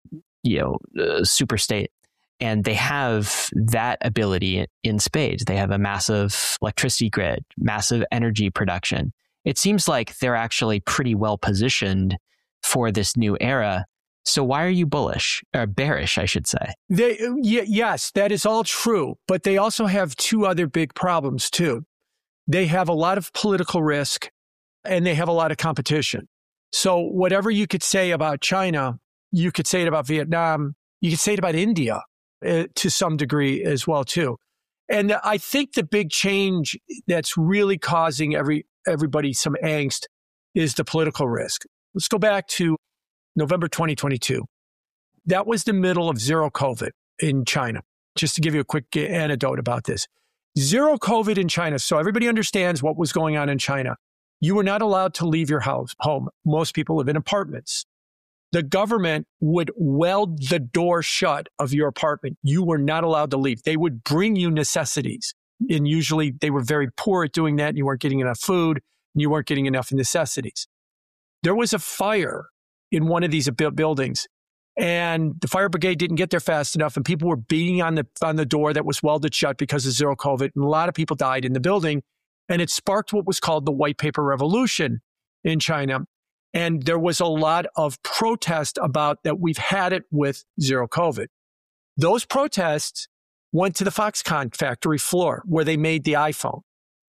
S1: super state. And they have that ability in spades. They have a massive electricity grid, massive energy production. It seems like they're actually pretty well positioned for this new era. So why are you bullish or bearish, I should say?
S3: Yes, that is all true. But they also have two other big problems too. They have a lot of political risk and they have a lot of competition. So whatever you could say about China, you could say it about Vietnam, you could say it about India to some degree as well too. And I think the big change that's really causing everybody some angst is the political risk. Let's go back to November 2022. That was the middle of zero COVID in China. Just to give you a quick anecdote about this. Zero COVID in China. So everybody understands what was going on in China. You were not allowed to leave your home. Most people live in apartments. The government would weld the door shut of your apartment. You were not allowed to leave. They would bring you necessities. And usually they were very poor at doing that. And you weren't getting enough food. And you weren't getting enough necessities. There was a fire in one of these buildings. And the fire brigade didn't get there fast enough. And people were beating on the door that was welded shut because of zero COVID. And a lot of people died in the building. And it sparked what was called the White Paper Revolution in China. And there was a lot of protest about that we've had it with zero COVID. Those protests went to the Foxconn factory floor where they made the iPhone.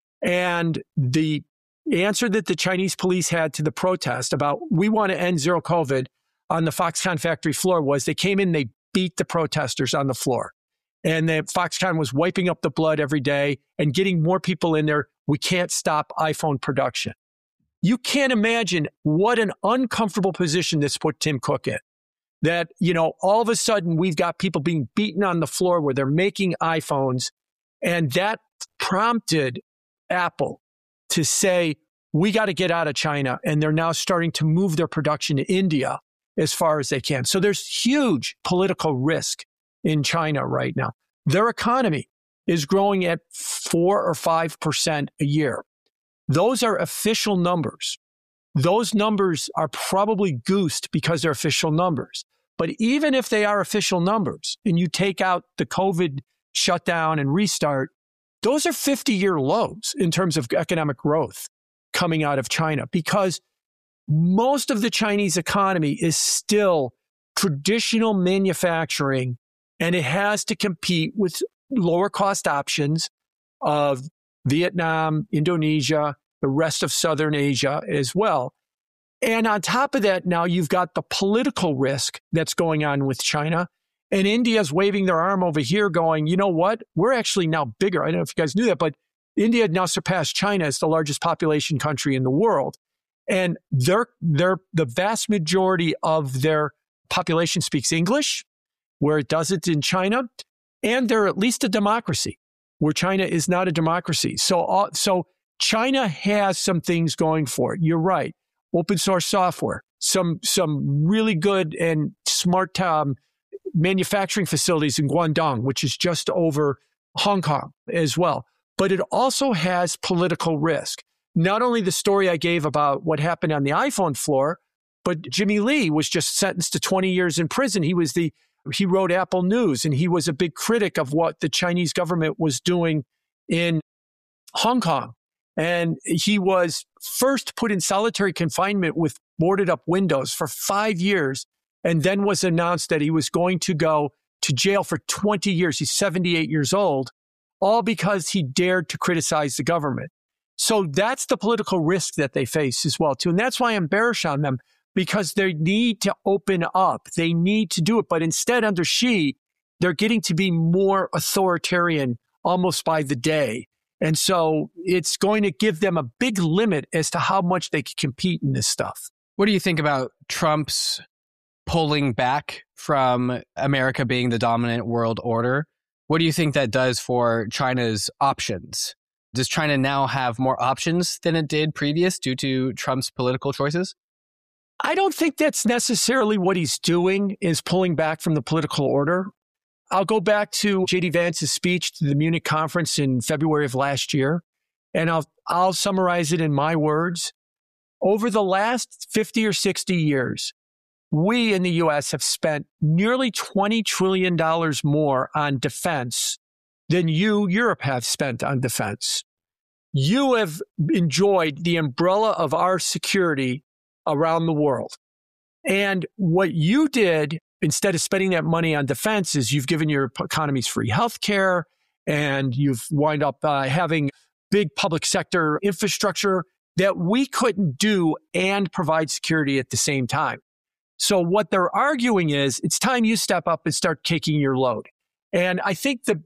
S3: And the answer that the Chinese police had to the protest about we want to end zero COVID on the Foxconn factory floor was they came in, they beat the protesters on the floor. And the Foxconn was wiping up the blood every day and getting more people in there. We can't stop iPhone production. You can't imagine what an uncomfortable position this put Tim Cook in. That, all of a sudden we've got people being beaten on the floor where they're making iPhones. And that prompted Apple to say, we got to get out of China. And they're now starting to move their production to India as far as they can. So there's huge political risk in China right now. Their economy is growing at 4 or 5% a year. Those are official numbers. Those numbers are probably goosed because they're official numbers. But even if they are official numbers and you take out the COVID shutdown and restart, those are 50-year lows in terms of economic growth coming out of China because most of the Chinese economy is still traditional manufacturing, and it has to compete with lower cost options of Vietnam, Indonesia, the rest of Southern Asia as well. And on top of that, now you've got the political risk that's going on with China. And India's waving their arm over here going, you know what? We're actually now bigger. I don't know if you guys knew that, but India now surpassed China as the largest population country in the world. And the vast majority of their population speaks English, where it doesn't in China. And they're at least a democracy, where China is not a democracy. So China has some things going for it. You're right. Open source software, some really good and smart manufacturing facilities in Guangdong, which is just over Hong Kong as well. But it also has political risk. Not only the story I gave about what happened on the iPhone floor, but Jimmy Lee was just sentenced to 20 years in prison. He wrote Apple News, and he was a big critic of what the Chinese government was doing in Hong Kong. And he was first put in solitary confinement with boarded up windows for 5 years, and then was announced that he was going to go to jail for 20 years. He's 78 years old, all because he dared to criticize the government. So that's the political risk that they face as well, too. And that's why I'm bearish on them, because they need to open up. They need to do it. But instead, under Xi, they're getting to be more authoritarian almost by the day. And so it's going to give them a big limit as to how much they can compete in this stuff.
S2: What do you think about Trump's pulling back from America being the dominant world order? What do you think that does for China's options? Does China now have more options than it did previous due to Trump's political choices?
S3: I don't think that's necessarily what he's doing, is pulling back from the political order. I'll go back to J.D. Vance's speech to the Munich conference in February of last year, and I'll summarize it in my words. Over the last 50 or 60 years, we in the U.S. have spent nearly $20 trillion more on defense than Europe, have spent on defense. You have enjoyed the umbrella of our security around the world. And what you did, instead of spending that money on defense, is you've given your economies free healthcare, and you've wound up having big public sector infrastructure that we couldn't do and provide security at the same time. So what they're arguing is it's time you step up and start taking your load. And I think the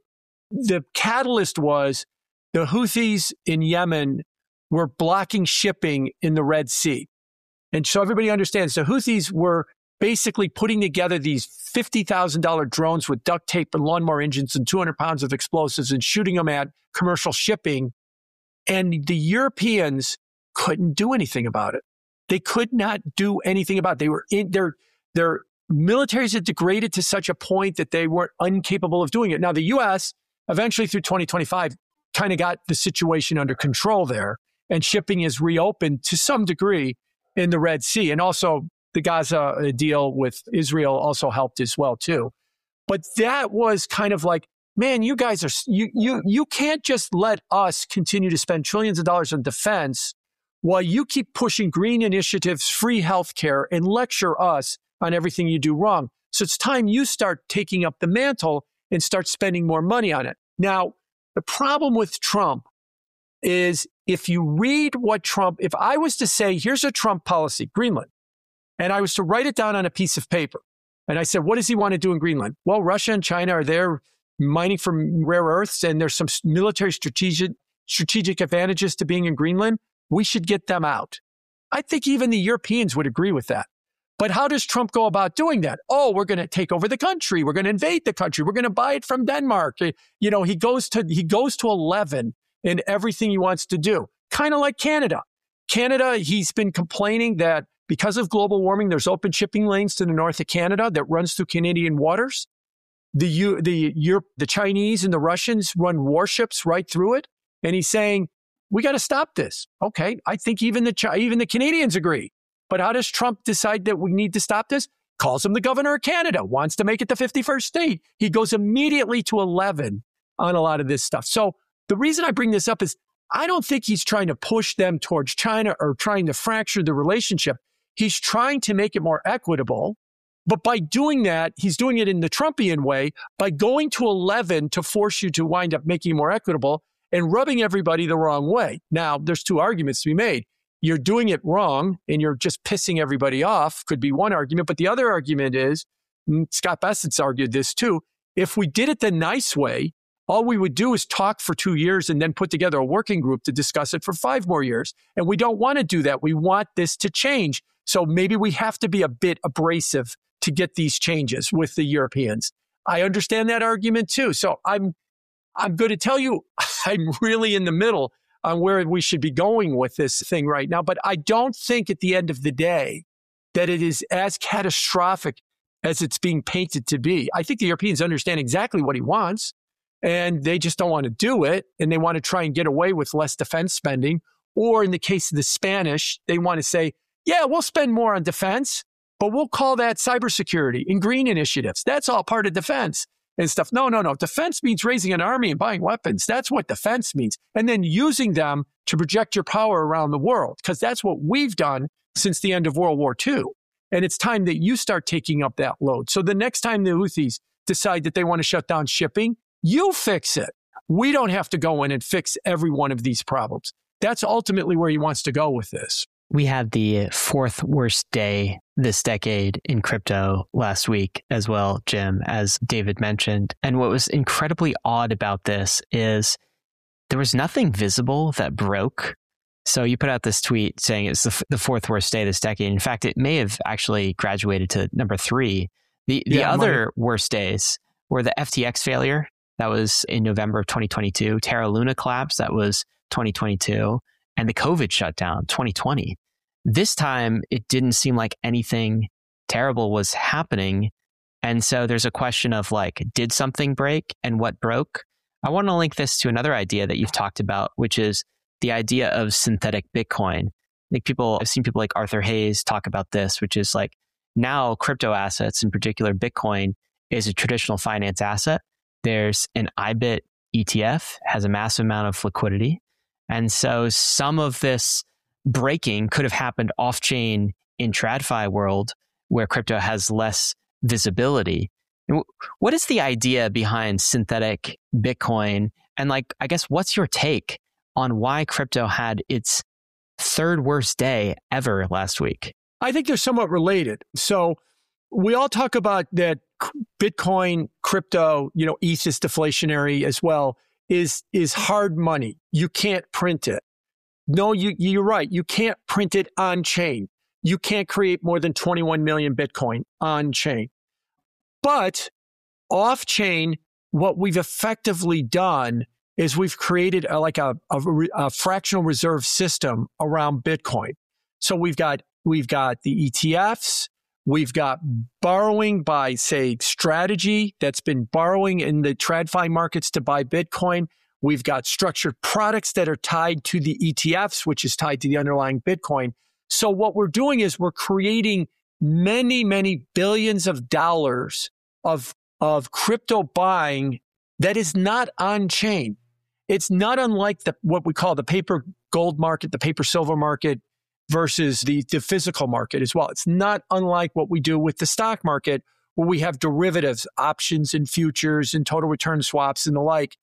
S3: the catalyst was the Houthis in Yemen were blocking shipping in the Red Sea. And so everybody understands the Houthis were basically putting together these $50,000 drones with duct tape and lawnmower engines and 200 pounds of explosives and shooting them at commercial shipping. And the Europeans couldn't do anything about it. They could not do anything about it. They were in their militaries had degraded to such a point that they were incapable of doing it. Now, the U.S. eventually through 2025 kind of got the situation under control there, and shipping is reopened to some degree in the Red Sea. And also the Gaza deal with Israel also helped as well, too. But that was kind of like, man, you guys are, you can't just let us continue to spend trillions of dollars on defense while you keep pushing green initiatives, free healthcare, and lecture us on everything you do wrong. So it's time you start taking up the mantle and start spending more money on it. Now, the problem with Trump is if you read what Trump, if I was to say, here's a Trump policy, Greenland, and I was to write it down on a piece of paper, and I said, what does he want to do in Greenland? Well, Russia and China are there mining for rare earths, and there's some military strategic advantages to being in Greenland. We should get them out. I think even the Europeans would agree with that. But how does Trump go about doing that? Oh, we're going to take over the country. We're going to invade the country. We're going to buy it from Denmark. You know, he goes to 11 in everything he wants to do. Kind of like Canada. Canada, he's been complaining that because of global warming, there's open shipping lanes to the north of Canada that runs through Canadian waters. The Chinese and the Russians run warships right through it. And he's saying, we got to stop this. Okay, I think even the Canadians agree. But how does Trump decide that we need to stop this? Calls him the governor of Canada, wants to make it the 51st state. He goes immediately to 11 on a lot of this stuff. So the reason I bring this up is I don't think he's trying to push them towards China or trying to fracture the relationship. He's trying to make it more equitable. But by doing that, he's doing it in the Trumpian way, by going to 11 to force you to wind up making it more equitable and rubbing everybody the wrong way. Now, there's two arguments to be made. You're doing it wrong and you're just pissing everybody off, could be one argument. But the other argument is, Scott Bessett's argued this too, if we did it the nice way, all we would do is talk for 2 years and then put together a working group to discuss it for 5 more years. And we don't want to do that. We want this to change. So maybe we have to be a bit abrasive to get these changes with the Europeans. I understand that argument too. So I'm going to tell you, I'm really in the middle on where we should be going with this thing right now. But I don't think at the end of the day that it is as catastrophic as it's being painted to be. I think the Europeans understand exactly what he wants, and they just don't want to do it. And they want to try and get away with less defense spending. Or in the case of the Spanish, they want to say, yeah, we'll spend more on defense, but we'll call that cybersecurity and green initiatives. That's all part of defense and stuff. No. Defense means raising an army and buying weapons. That's what defense means. And then using them to project your power around the world, because that's what we've done since the end of World War II. And it's time that you start taking up that load. So the next time the Houthis decide that they want to shut down shipping, you fix it. We don't have to go in and fix every one of these problems. That's ultimately where he wants to go with this.
S1: We had the 4th worst day this decade in crypto last week as well, Jim, as David mentioned. And what was incredibly odd about this is there was nothing visible that broke. So you put out this tweet saying it's the 4th worst day this decade. In fact, it may have actually graduated to number 3. The other worst days were the FTX failure. That was in November of 2022. Terra Luna collapse. That was 2022. And the COVID shutdown, 2020. This time, it didn't seem like anything terrible was happening. And so there's a question of like, did something break and what broke? I want to link this to another idea that you've talked about, which is the idea of synthetic Bitcoin. I've seen people like Arthur Hayes talk about this, which is like now crypto assets, in particular Bitcoin, is a traditional finance asset. There's an IBIT ETF, has a massive amount of liquidity. And so some of this breaking could have happened off-chain in TradFi world where crypto has less visibility. What is the idea behind synthetic Bitcoin? And like, I guess, what's your take on why crypto had its 3rd worst day ever last week?
S3: I think they're somewhat related. So we all talk about that Bitcoin, crypto, ETH is deflationary as well, is hard money. You can't print it. No, you're right. You can't print it on chain. You can't create more than 21 million Bitcoin on chain. But off chain, what we've effectively done is we've created a fractional reserve system around Bitcoin. So we've got the ETFs. We've got borrowing by, say, Strategy that's been borrowing in the TradFi markets to buy Bitcoin. We've got structured products that are tied to the ETFs, which is tied to the underlying Bitcoin. So what we're doing is we're creating many, many billions of dollars of crypto buying that is not on chain. It's not unlike what we call the paper gold market, the paper silver market versus the physical market as well. It's not unlike what we do with the stock market, where we have derivatives, options and futures and total return swaps and the like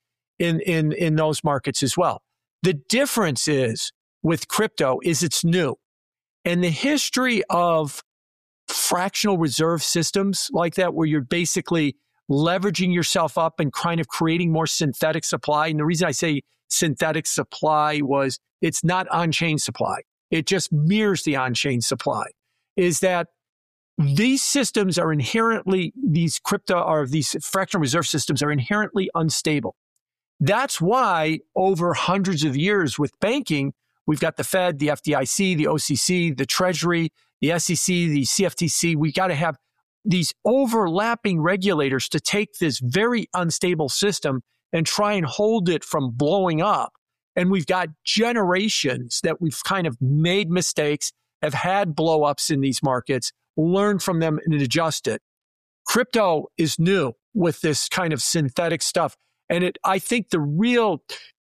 S3: in those markets as well. The difference is with crypto is it's new. And the history of fractional reserve systems like that, where you're basically leveraging yourself up and kind of creating more synthetic supply. And the reason I say synthetic supply was it's not on-chain supply. It just mirrors the on-chain supply. Is that these systems are inherently, these fractional reserve systems are inherently unstable. That's why over hundreds of years with banking, we've got the Fed, the FDIC, the OCC, the Treasury, the SEC, the CFTC. We got to have these overlapping regulators to take this very unstable system and try and hold it from blowing up. And we've got generations that we've kind of made mistakes, have had blow-ups in these markets, learned from them and adjusted. Crypto is new with this kind of synthetic stuff. And I think the real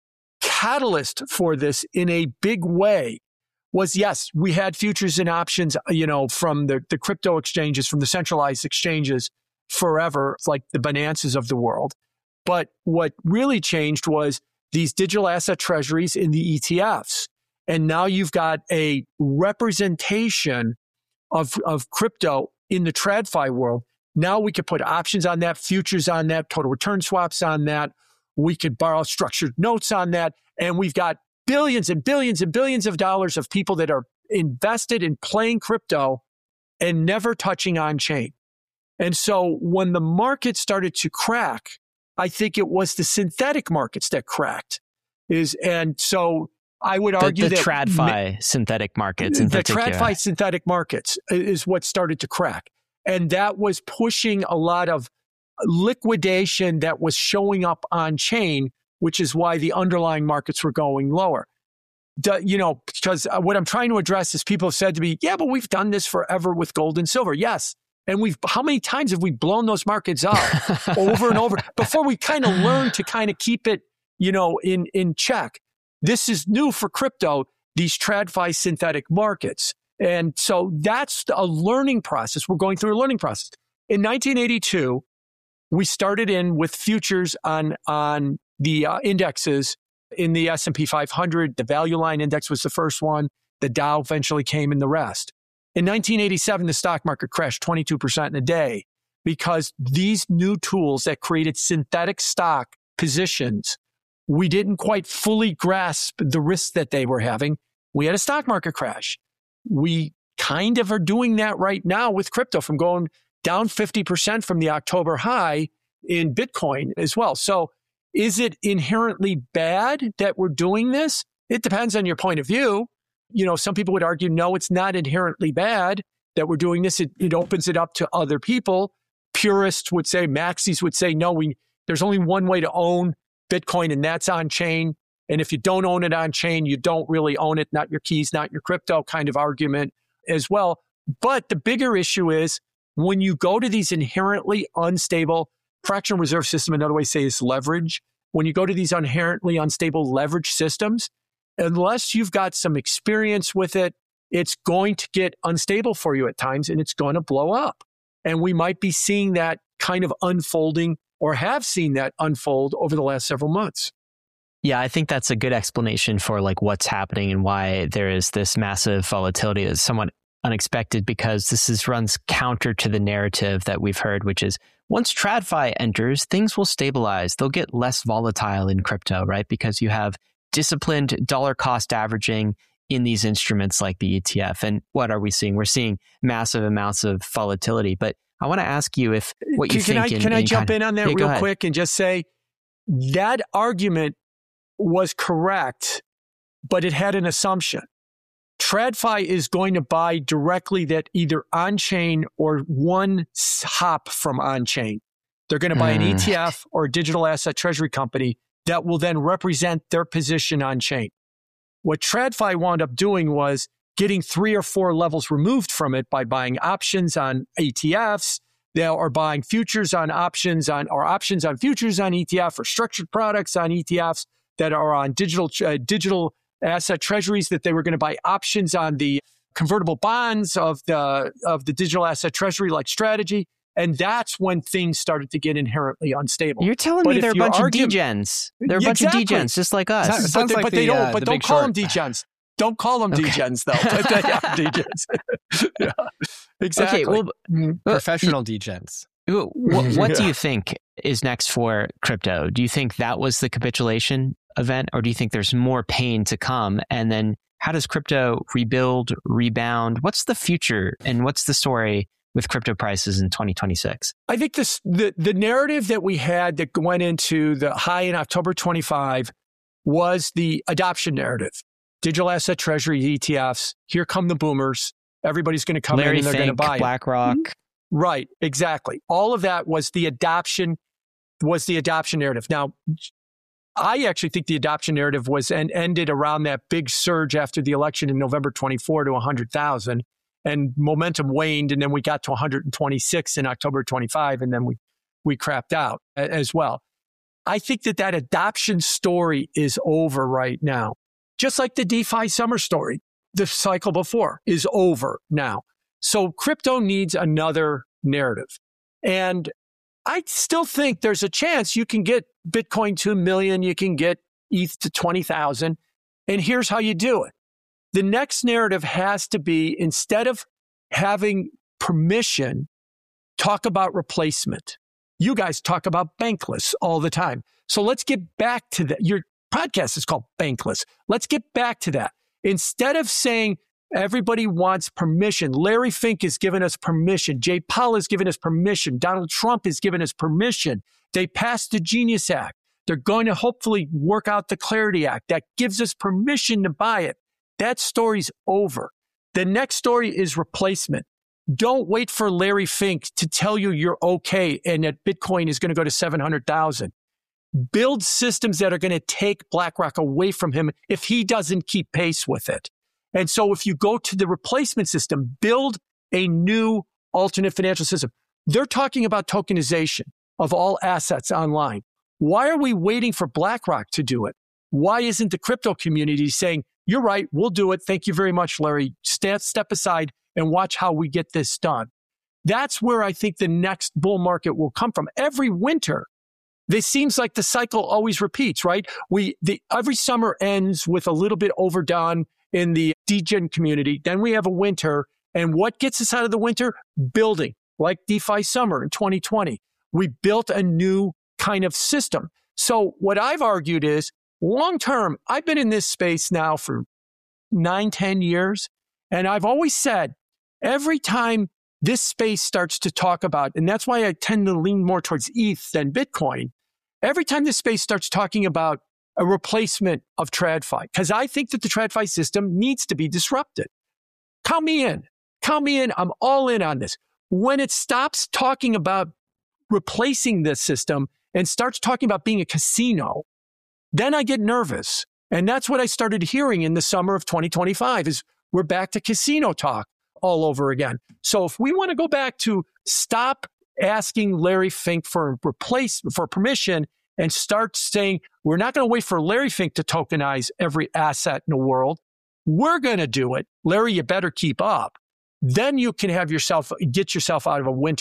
S3: catalyst for this in a big way was, yes, we had futures and options, from the crypto exchanges, from the centralized exchanges forever, like the Binances of the world. But what really changed was these digital asset treasuries in the ETFs. And now you've got a representation of crypto in the TradFi world. Now we could put options on that, futures on that, total return swaps on that. We could borrow structured notes on that. And we've got billions and billions and billions of dollars of people that are invested in playing crypto and never touching on chain. And so when the market started to crack, I think it was the synthetic markets that cracked. And so I would argue
S1: the TradFi synthetic markets in particular.
S3: The TradFi synthetic markets is what started to crack. And that was pushing a lot of liquidation that was showing up on chain, which is why the underlying markets were going lower. Because what I'm trying to address is people have said to me, yeah, but we've done this forever with gold and silver. Yes. And how many times have we blown those markets up over and over before we kind of learn to kind of keep it, in check? This is new for crypto, these TradFi synthetic markets. And so that's a learning process. We're going through a learning process. In 1982, we started in with futures on the indexes in the S&P 500. The Value Line Index was the first one. The Dow eventually came in the rest. In 1987, the stock market crashed 22% in a day because these new tools that created synthetic stock positions, we didn't quite fully grasp the risks that they were having. We had a stock market crash. We kind of are doing that right now with crypto, from going down 50% from the October high in Bitcoin as well. So is it inherently bad that we're doing this? It depends on your point of view. Some people would argue, no, it's not inherently bad that we're doing this. It opens it up to other people. Purists would say, maxis would say, no, there's only one way to own Bitcoin, and that's on chain. And if you don't own it on chain, you don't really own it, not your keys, not your crypto kind of argument as well. But the bigger issue is when you go to these inherently unstable fractional reserve system, another way to say is leverage. When you go to these inherently unstable leverage systems, unless you've got some experience with it, it's going to get unstable for you at times and it's going to blow up. And we might be seeing that kind of unfolding, or have seen that unfold over the last several months.
S1: Yeah, I think that's a good explanation for what's happening and why there is this massive volatility that's somewhat unexpected because this runs counter to the narrative that we've heard, which is once TradFi enters, things will stabilize. They'll get less volatile in crypto, right? Because you have disciplined dollar cost averaging in these instruments like the ETF. And what are we seeing? We're seeing massive amounts of volatility. But I want to ask you if what you think.
S3: Can I jump in on that real quick and just say that argument was correct, but it had an assumption. TradFi is going to buy directly that either on-chain or one hop from on-chain. They're going to buy an ETF or a digital asset treasury company that will then represent their position on-chain. What TradFi wound up doing was getting 3 or 4 levels removed from it by buying options on ETFs. They are buying futures on options on, or options on futures on ETF, or structured products on ETFs that are on digital asset treasuries, that they were going to buy options on the convertible bonds of the digital asset treasury like strategy. And that's when things started to get inherently unstable.
S1: You're telling me they're a bunch of degens. They're a bunch of degens, just like us.
S3: But don't call them degens. Don't call them degens, though. But they are degens. Yeah, exactly.
S2: Okay, well, professional degens.
S1: What do you think is next for crypto? Do you think that was the capitulation event, or do you think there's more pain to come? And then how does crypto rebuild, rebound? What's the future, and what's the story with crypto prices in 2026?
S3: I think the narrative that we had that went into the high in October 25 was the adoption narrative. Digital asset treasury ETFs, here come the boomers. Everybody's going to come in and they're going to buy
S1: BlackRock.
S3: Right, exactly. All of that was the adoption narrative. Now, I actually think the adoption narrative was and ended around that big surge after the election in November 24 to 100,000. And momentum waned, and then we got to 126 in October 25, and then we crapped out as well. I think that adoption story is over right now. Just like the DeFi summer story, the cycle before is over now. So crypto needs another narrative. And I still think there's a chance you can get Bitcoin to 1 million, you can get ETH to 20,000. And here's how you do it. The next narrative has to be, instead of having permission, talk about replacement. You guys talk about Bankless all the time. So let's get back to that. Your podcast is called Bankless. Let's get back to that. Instead of saying everybody wants permission, Larry Fink has given us permission. Jay Powell has given us permission. Donald Trump has given us permission. They passed the Genius Act. They're going to hopefully work out the Clarity Act. That gives us permission to buy it. That story's over. The next story is replacement. Don't wait for Larry Fink to tell you you're okay and that Bitcoin is going to go to 700,000. Build systems that are going to take BlackRock away from him if he doesn't keep pace with it. And so if you go to the replacement system, build a new alternate financial system. They're talking about tokenization of all assets online. Why are we waiting for BlackRock to do it? Why isn't the crypto community saying, you're right, we'll do it. Thank you very much, Larry. Step aside and watch how we get this done. That's where I think the next bull market will come from. Every winter, this seems like the cycle always repeats, right? Every summer ends with a little bit overdone in the degen community. Then we have a winter. And what gets us out of the winter? Building, like DeFi summer in 2020. We built a new kind of system. So what I've argued is, long term, I've been in this space now for 9-10 years. And I've always said, every time this space starts to talk about, and that's why I tend to lean more towards ETH than Bitcoin, every time this space starts talking about a replacement of TradFi, because I think that the TradFi system needs to be disrupted. Count me in. I'm all in on this. When it stops talking about replacing this system and starts talking about being a casino, then I get nervous. And that's what I started hearing in the summer of 2025 is we're back to casino talk all over again. So if we want to go back to stop asking Larry Fink for permission and start saying, we're not going to wait for Larry Fink to tokenize every asset in the world. We're going to do it. Larry, you better keep up. Then you can get yourself out of a winter.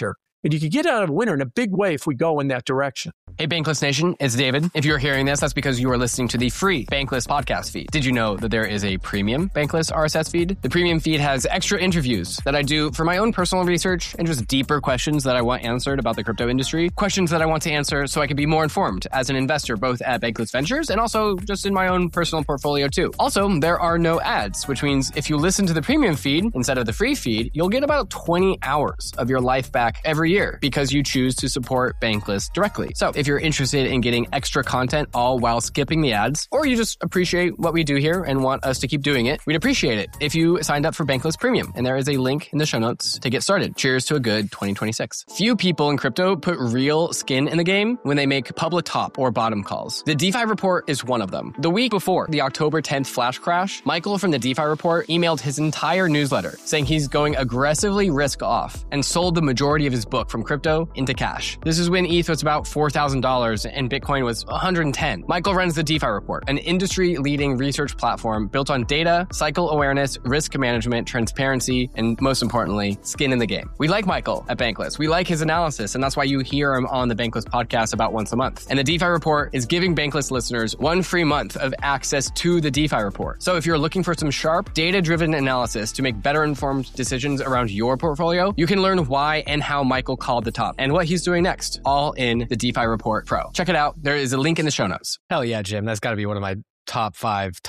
S3: And you could get out of a winter in a big way if we go in that direction.
S2: Hey, Bankless Nation, it's David. If you're hearing this, that's because you are listening to the free Bankless podcast feed. Did you know that there is a premium Bankless RSS feed? The premium feed has extra interviews that I do for my own personal research and just deeper questions that I want answered about the crypto industry. Questions that I want to answer so I can be more informed as an investor, both at Bankless Ventures and also just in my own personal portfolio too. Also, there are no ads, which means if you listen to the premium feed instead of the free feed, you'll get about 20 hours of your life back every year because you choose to support Bankless directly. So if you're interested in getting extra content all while skipping the ads, or you just appreciate what we do here and want us to keep doing it, we'd appreciate it if you signed up for Bankless Premium. And there is a link in the show notes to get started. Cheers to a good 2026. Few people in crypto put real skin in the game when they make public top or bottom calls. The DeFi Report is one of them. The week before the October 10th flash crash, Michael from the DeFi Report emailed his entire newsletter saying he's going aggressively risk off and sold the majority of his book from crypto into cash. This is when ETH was about $4,000 and Bitcoin was $110. Michael runs the DeFi Report, an industry-leading research platform built on data, cycle awareness, risk management, transparency, and most importantly, skin in the game. We like Michael at Bankless. We like his analysis, and that's why you hear him on the Bankless podcast about once a month. And the DeFi Report is giving Bankless listeners 1 free month of access to the DeFi Report. So if you're looking for some sharp, data-driven analysis to make better informed decisions around your portfolio, you can learn why and how Michael called the top and what he's doing next, all in the DeFi Report Pro. Check it out. There is a link in the show notes.
S4: Hell yeah, Jim. That's got to be one of my top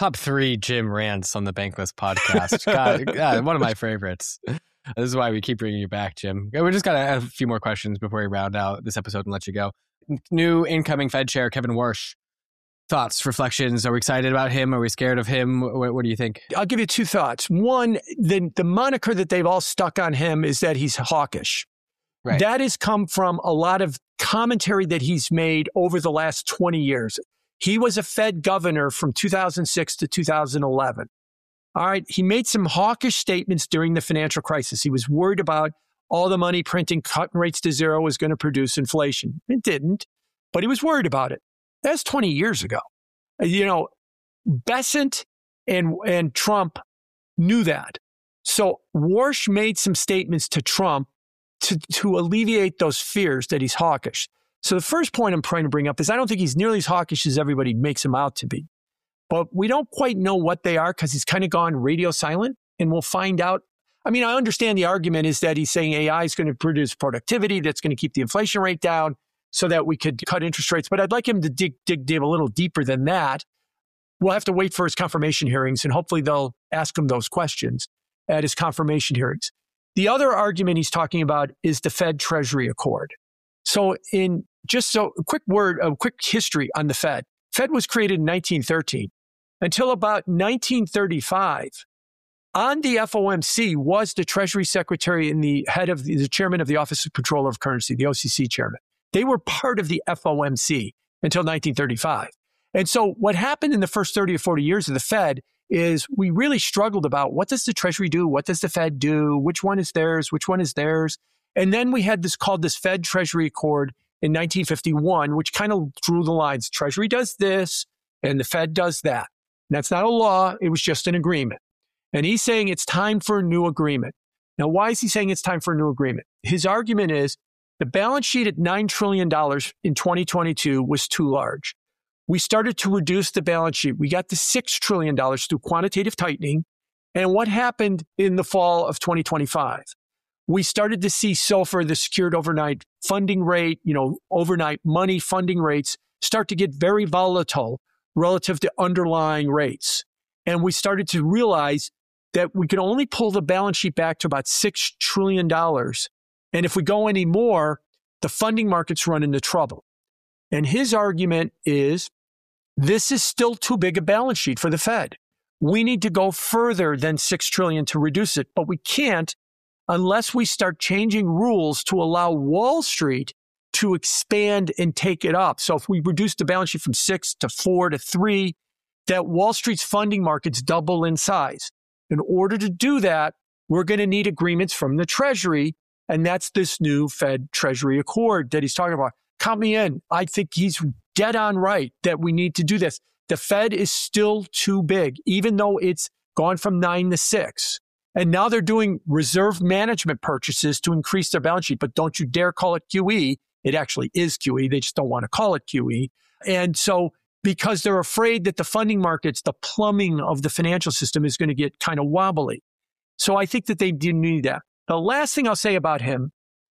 S4: 3 Jim rants on the Bankless podcast. God, one of my favorites. This is why we keep bringing you back, Jim. We just got to add a few more questions before we round out this episode and let you go. New incoming Fed Chair, Kevin Warsh. Thoughts, reflections? Are we excited about him? Are we scared of him? What do you think?
S3: I'll give you 2 thoughts. One, the moniker that they've all stuck on him is that he's hawkish.
S4: Right.
S3: That has come from a lot of commentary that he's made over the last 20 years. He was a Fed governor from 2006 to 2011. All right. He made some hawkish statements during the financial crisis. He was worried about all the money printing, cutting rates to zero was going to produce inflation. It didn't, but he was worried about it. That's 20 years ago. You know, Bessent and Trump knew that. So Warsh made some statements to Trump to alleviate those fears that he's hawkish. So the first point I'm trying to bring up is I don't think he's nearly as hawkish as everybody makes him out to be. But we don't quite know what they are because he's kind of gone radio silent, and we'll find out. I mean, I understand the argument is that he's saying AI is going to produce productivity that's going to keep the inflation rate down so that we could cut interest rates. But I'd like him to dig a little deeper than that. We'll have to wait for his confirmation hearings, and hopefully they'll ask him those questions at his confirmation hearings. The other argument he's talking about is the Fed Treasury Accord. So a quick history on the Fed. Fed was created in 1913. Until about 1935, on the FOMC was the Treasury Secretary and the chairman of the Office of Controller of Currency, the OCC chairman. They were part of the FOMC until 1935. And so what happened in the first 30 or 40 years of the Fed is we really struggled about what does the Treasury do? What does the Fed do? Which one is theirs? Which one is theirs? And then we had this Fed Treasury Accord in 1951, which kind of drew the lines. Treasury does this and the Fed does that. And that's not a law. It was just an agreement. And he's saying it's time for a new agreement. Now, why is he saying it's time for a new agreement? His argument is the balance sheet at $9 trillion in 2022 was too large. We started to reduce the balance sheet. We got to $6 trillion through quantitative tightening. And what happened in the fall of 2025? We started to see SOFR, the secured overnight funding rate, overnight money funding rates, start to get very volatile relative to underlying rates. And we started to realize that we could only pull the balance sheet back to about $6 trillion. And if we go any more, the funding markets run into trouble. And his argument is, this is still too big a balance sheet for the Fed. We need to go further than $6 trillion to reduce it, but we can't unless we start changing rules to allow Wall Street to expand and take it up. So if we reduce the balance sheet from 6 to 4 to 3, that Wall Street's funding markets double in size. In order to do that, we're going to need agreements from the Treasury, and that's this new Fed Treasury Accord that he's talking about. Count me in. I think he's dead on right that we need to do this. The Fed is still too big, even though it's gone from 9 to 6. And now they're doing reserve management purchases to increase their balance sheet. But don't you dare call it QE. It actually is QE. They just don't want to call it QE. And so because they're afraid that the funding markets, the plumbing of the financial system is going to get kind of wobbly. So I think that they do need that. The last thing I'll say about him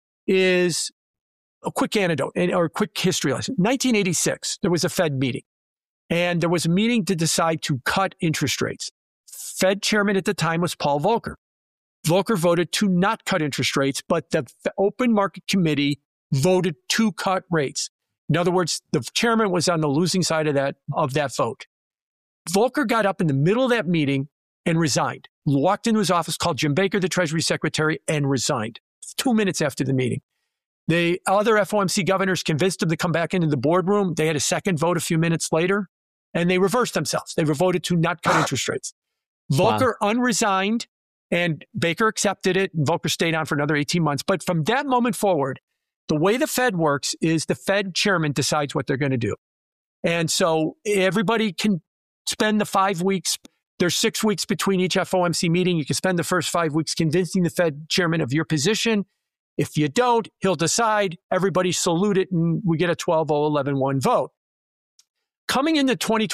S3: is a quick anecdote or a quick history lesson. 1986, there was a Fed meeting. And there was a meeting to decide to cut interest rates. Fed chairman at the time was Paul Volcker. Volcker voted to not cut interest rates, but the open market committee voted to cut rates. In other words, the chairman was on the losing side of that vote. Volcker got up in the middle of that meeting and resigned. Walked into his office, called Jim Baker, the Treasury Secretary, and resigned 2 minutes after the meeting. The other FOMC governors convinced him to come back into the boardroom. They had a second vote a few minutes later, and they reversed themselves. They voted to not cut interest rates. Volcker unresigned, and Baker accepted it. Volcker stayed on for another 18 months. But from that moment forward, the way the Fed works is the Fed chairman decides what they're going to do. And so everybody can spend the 5 weeks. There's 6 weeks between each FOMC meeting. You can spend the first 5 weeks convincing the Fed chairman of your position. If you don't, he'll decide. Everybody salute it, and we get a 12-0, 11-1 vote. Coming into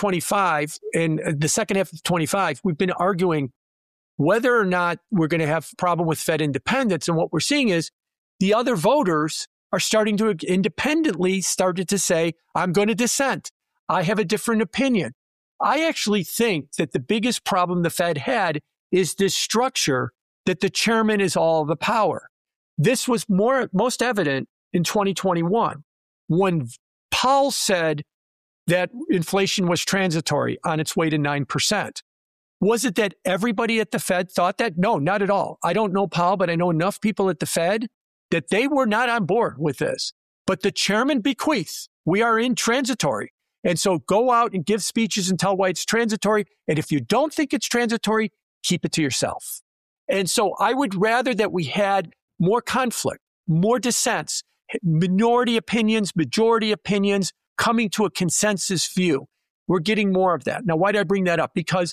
S3: 2025 and the second half of 25, we've been arguing whether or not we're going to have a problem with Fed independence. And what we're seeing is the other voters are starting to independently started to say, I'm going to dissent. I have a different opinion. I actually think that the biggest problem the Fed had is this structure that the chairman is all the power. This was most evident in 2021 when Powell said that inflation was transitory on its way to 9%. Was it that everybody at the Fed thought that? No, not at all. I don't know Powell, but I know enough people at the Fed that they were not on board with this. But the chairman bequeaths, we are in transitory. And so go out and give speeches and tell why it's transitory. And if you don't think it's transitory, keep it to yourself. And so I would rather that we had more conflict, more dissents, minority opinions, majority opinions, coming to a consensus view. We're getting more of that. Now, why did I bring that up? Because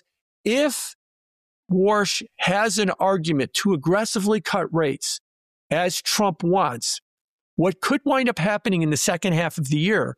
S3: if Warsh has an argument to aggressively cut rates, as Trump wants, what could wind up happening in the second half of the year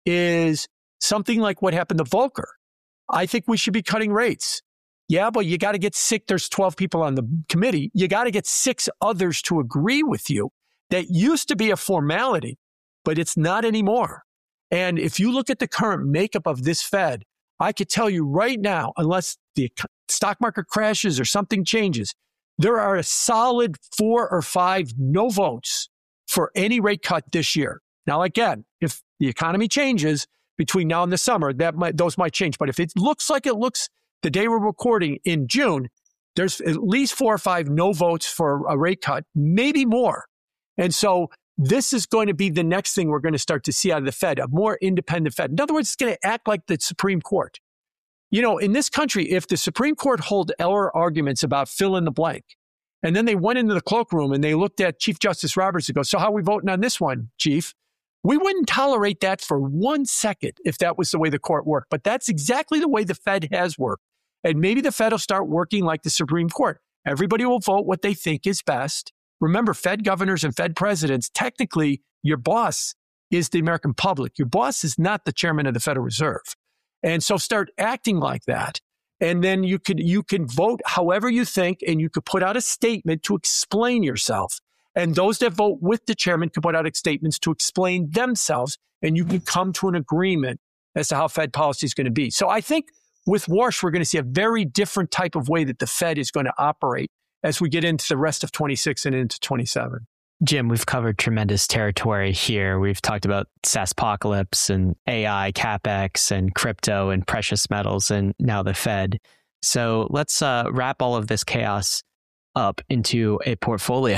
S3: is something like what happened to Volcker. I think we should be cutting rates. Yeah, but you got to get six. There's 12 people on the committee. You got to get 6 others to agree with you. That used to be a formality, but it's not anymore. And if you look at the current makeup of this Fed, I could tell you right now, unless the stock market crashes or something changes, there are a solid 4 or 5 no votes for any rate cut this year. Now, again, if the economy changes between now and the summer, those might change. But if it looks like it looks the day we're recording in June, there's at least 4 or 5 no votes for a rate cut, maybe more. And so this is going to be the next thing we're going to start to see out of the Fed, a more independent Fed. In other words, it's going to act like the Supreme Court. You know, in this country, if the Supreme Court hold error arguments about fill in the blank, and then they went into the cloakroom and they looked at Chief Justice Roberts and go, so how are we voting on this one, Chief? We wouldn't tolerate that for 1 second if that was the way the court worked. But that's exactly the way the Fed has worked. And maybe the Fed will start working like the Supreme Court. Everybody will vote what they think is best. Remember, Fed governors and Fed presidents, technically, your boss is the American public. Your boss is not the chairman of the Federal Reserve. And so start acting like that. And then you can vote however you think, and you could put out a statement to explain yourself. And those that vote with the chairman can put out statements to explain themselves, and you can come to an agreement as to how Fed policy is going to be. So I think with Warsh, we're going to see a very different type of way that the Fed is going to operate as we get into the rest of 26 and into 27.
S1: Jim, we've covered tremendous territory here. We've talked about SaaSpocalypse and AI, CapEx, and crypto and precious metals, and now the Fed. So let's wrap all of this chaos up into a portfolio.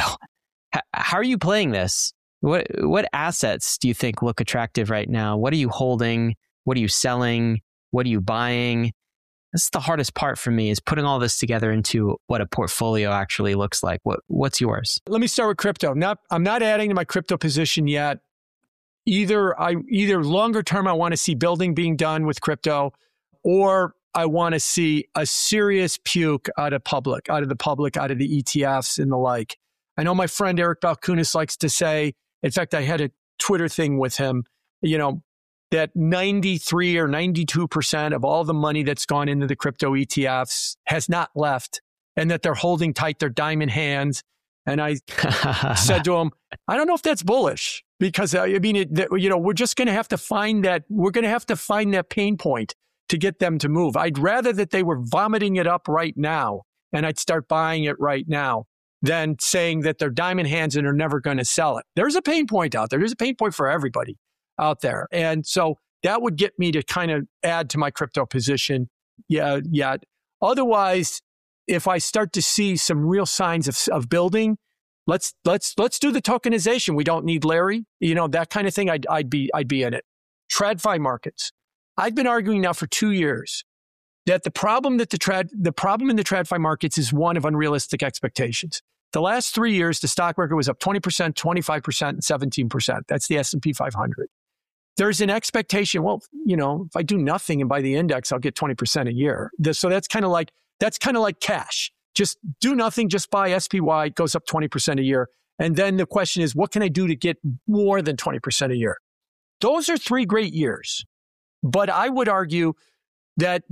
S1: How are you playing this? What assets do you think look attractive right now? What are you holding? What are you selling? What are you buying? This is the hardest part for me, is putting all this together into what a portfolio actually looks like. What's yours?
S3: Let me start with crypto. I'm not adding to my crypto position yet. Either longer term, I want to see building being done with crypto, or I want to see a serious puke out of the public, out of the ETFs and the like. I know my friend Eric Balkunas likes to say, in fact, I had a Twitter thing with him, that 93 or 92% of all the money that's gone into the crypto ETFs has not left, and that they're holding tight their diamond hands. And I said to him, I don't know if that's bullish, because we're just going to have to find that. We're going to have to find that pain point to get them to move. I'd rather that they were vomiting it up right now, and I'd start buying it right now, than saying that they're diamond hands and are never going to sell it. There's a pain point out there. There's a pain point for everybody out there. And so that would get me to kind of add to my crypto position. Yeah. Otherwise, if I start to see some real signs of building, let's do the tokenization. We don't need Larry, that kind of thing. I'd be in it. TradFi markets. I've been arguing now for 2 years that the problem in the TradFi markets is one of unrealistic expectations. The last 3 years, the stock market was up 20%, 25%, and 17%. That's the S&P 500. There's an expectation, if I do nothing and buy the index, I'll get 20% a year. So that's kind of like cash. Just do nothing, just buy SPY, it goes up 20% a year. And then the question is, what can I do to get more than 20% a year? Those are 3 great years. But I would argue that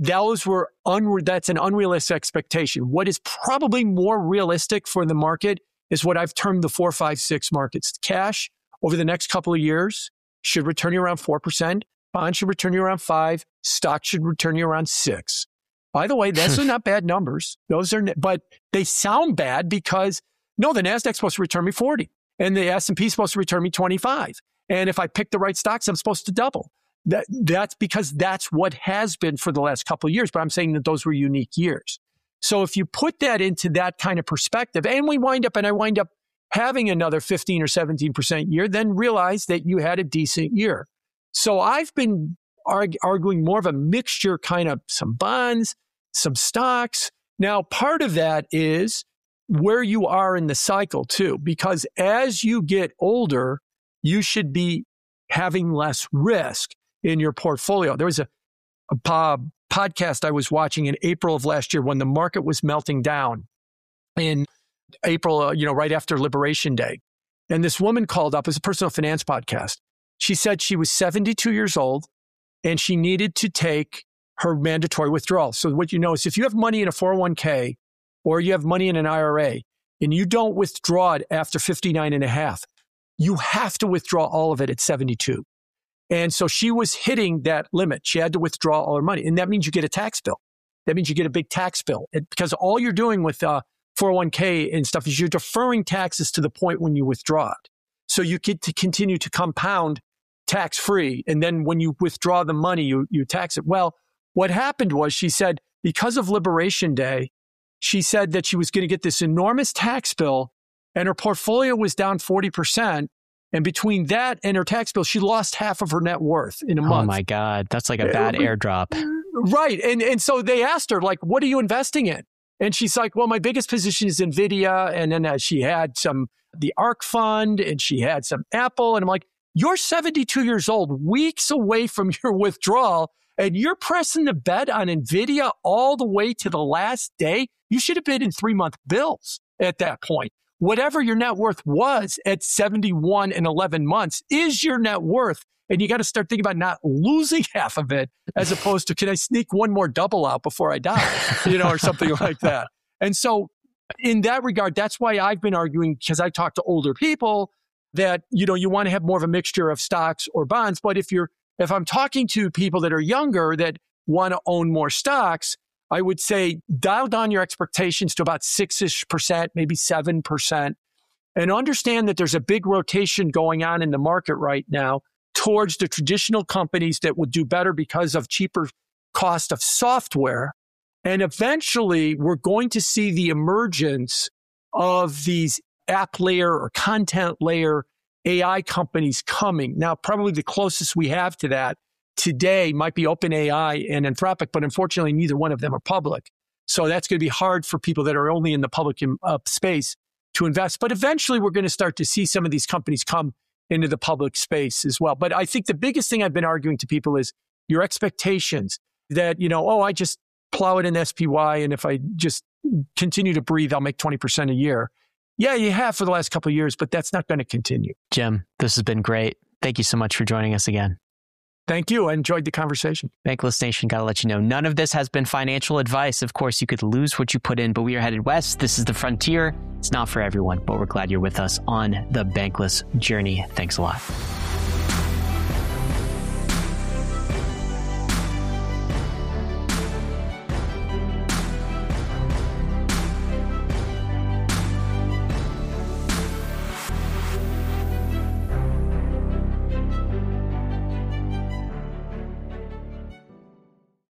S3: that's an unrealistic expectation. What is probably more realistic for the market is what I've termed the 4, 5, 6 markets. Cash over the next couple of years should return you around 4%. Bonds should return you around 5%. Stock should return you around 6%. By the way, those are not bad numbers. But they sound bad because the NASDAQ's supposed to return me 40, and the S&P is supposed to return me 25. And if I pick the right stocks, I'm supposed to double. That's because that's what has been for the last couple of years. But I'm saying that those were unique years. So if you put that into that kind of perspective, and I wind up having another 15 or 17% year, then realize that you had a decent year. So I've been arguing more of a mixture, kind of some bonds, some stocks. Now, part of that is where you are in the cycle too, because as you get older, you should be having less risk in your portfolio. There was a podcast I was watching in April of last year when the market was melting down in April, right after Liberation Day. And this woman called up, as a personal finance podcast. She said she was 72 years old and she needed to take her mandatory withdrawal. So what you know is if you have money in a 401k or you have money in an IRA and you don't withdraw it after 59 and a half, you have to withdraw all of it at 72. And so she was hitting that limit. She had to withdraw all her money. And that means you get a tax bill. That means you get a big tax bill. Because all you're doing with 401k and stuff is you're deferring taxes to the point when you withdraw it. So you get to continue to compound tax-free. And then when you withdraw the money, you tax it. Well, what happened was she said, because of Liberation Day, she said that she was going to get this enormous tax bill and her portfolio was down 40%. And between that and her tax bill, she lost half of her net worth in a month.
S1: Oh my God. That's like a bad airdrop.
S3: Right. And so they asked her, like, what are you investing in? And she's like, well, my biggest position is NVIDIA. And then she had the ARK fund and she had some Apple. And I'm like, you're 72 years old, weeks away from your withdrawal, and you're pressing the bet on NVIDIA all the way to the last day. You should have been in 3-month bills at that point. Whatever your net worth was at 71 and 11 months is your net worth. And you got to start thinking about not losing half of it as opposed to, can I sneak one more double out before I die, or something like that. And so in that regard, that's why I've been arguing, because I talk to older people, that, you want to have more of a mixture of stocks or bonds. But if I'm talking to people that are younger that want to own more stocks, I would say dial down your expectations to about 6-ish%, maybe 7%, and understand that there's a big rotation going on in the market right now towards the traditional companies that will do better because of cheaper cost of software. And eventually we're going to see the emergence of these app layer or content layer AI companies coming. Now, probably the closest we have to that today might be OpenAI and Anthropic, but unfortunately, neither one of them are public. So that's going to be hard for people that are only in the public space to invest. But eventually, we're going to start to see some of these companies come into the public space as well. But I think the biggest thing I've been arguing to people is your expectations that, plow it in SPY, and if I just continue to breathe, I'll make 20% a year. Yeah, you have for the last couple of years, but that's not going to continue.
S1: Jim, this has been great. Thank you so much for joining us again.
S3: Thank you. I enjoyed the conversation.
S1: Bankless Nation, got to let you know, none of this has been financial advice. Of course, you could lose what you put in, but we are headed west. This is the frontier. It's not for everyone, but we're glad you're with us on the Bankless journey. Thanks a lot.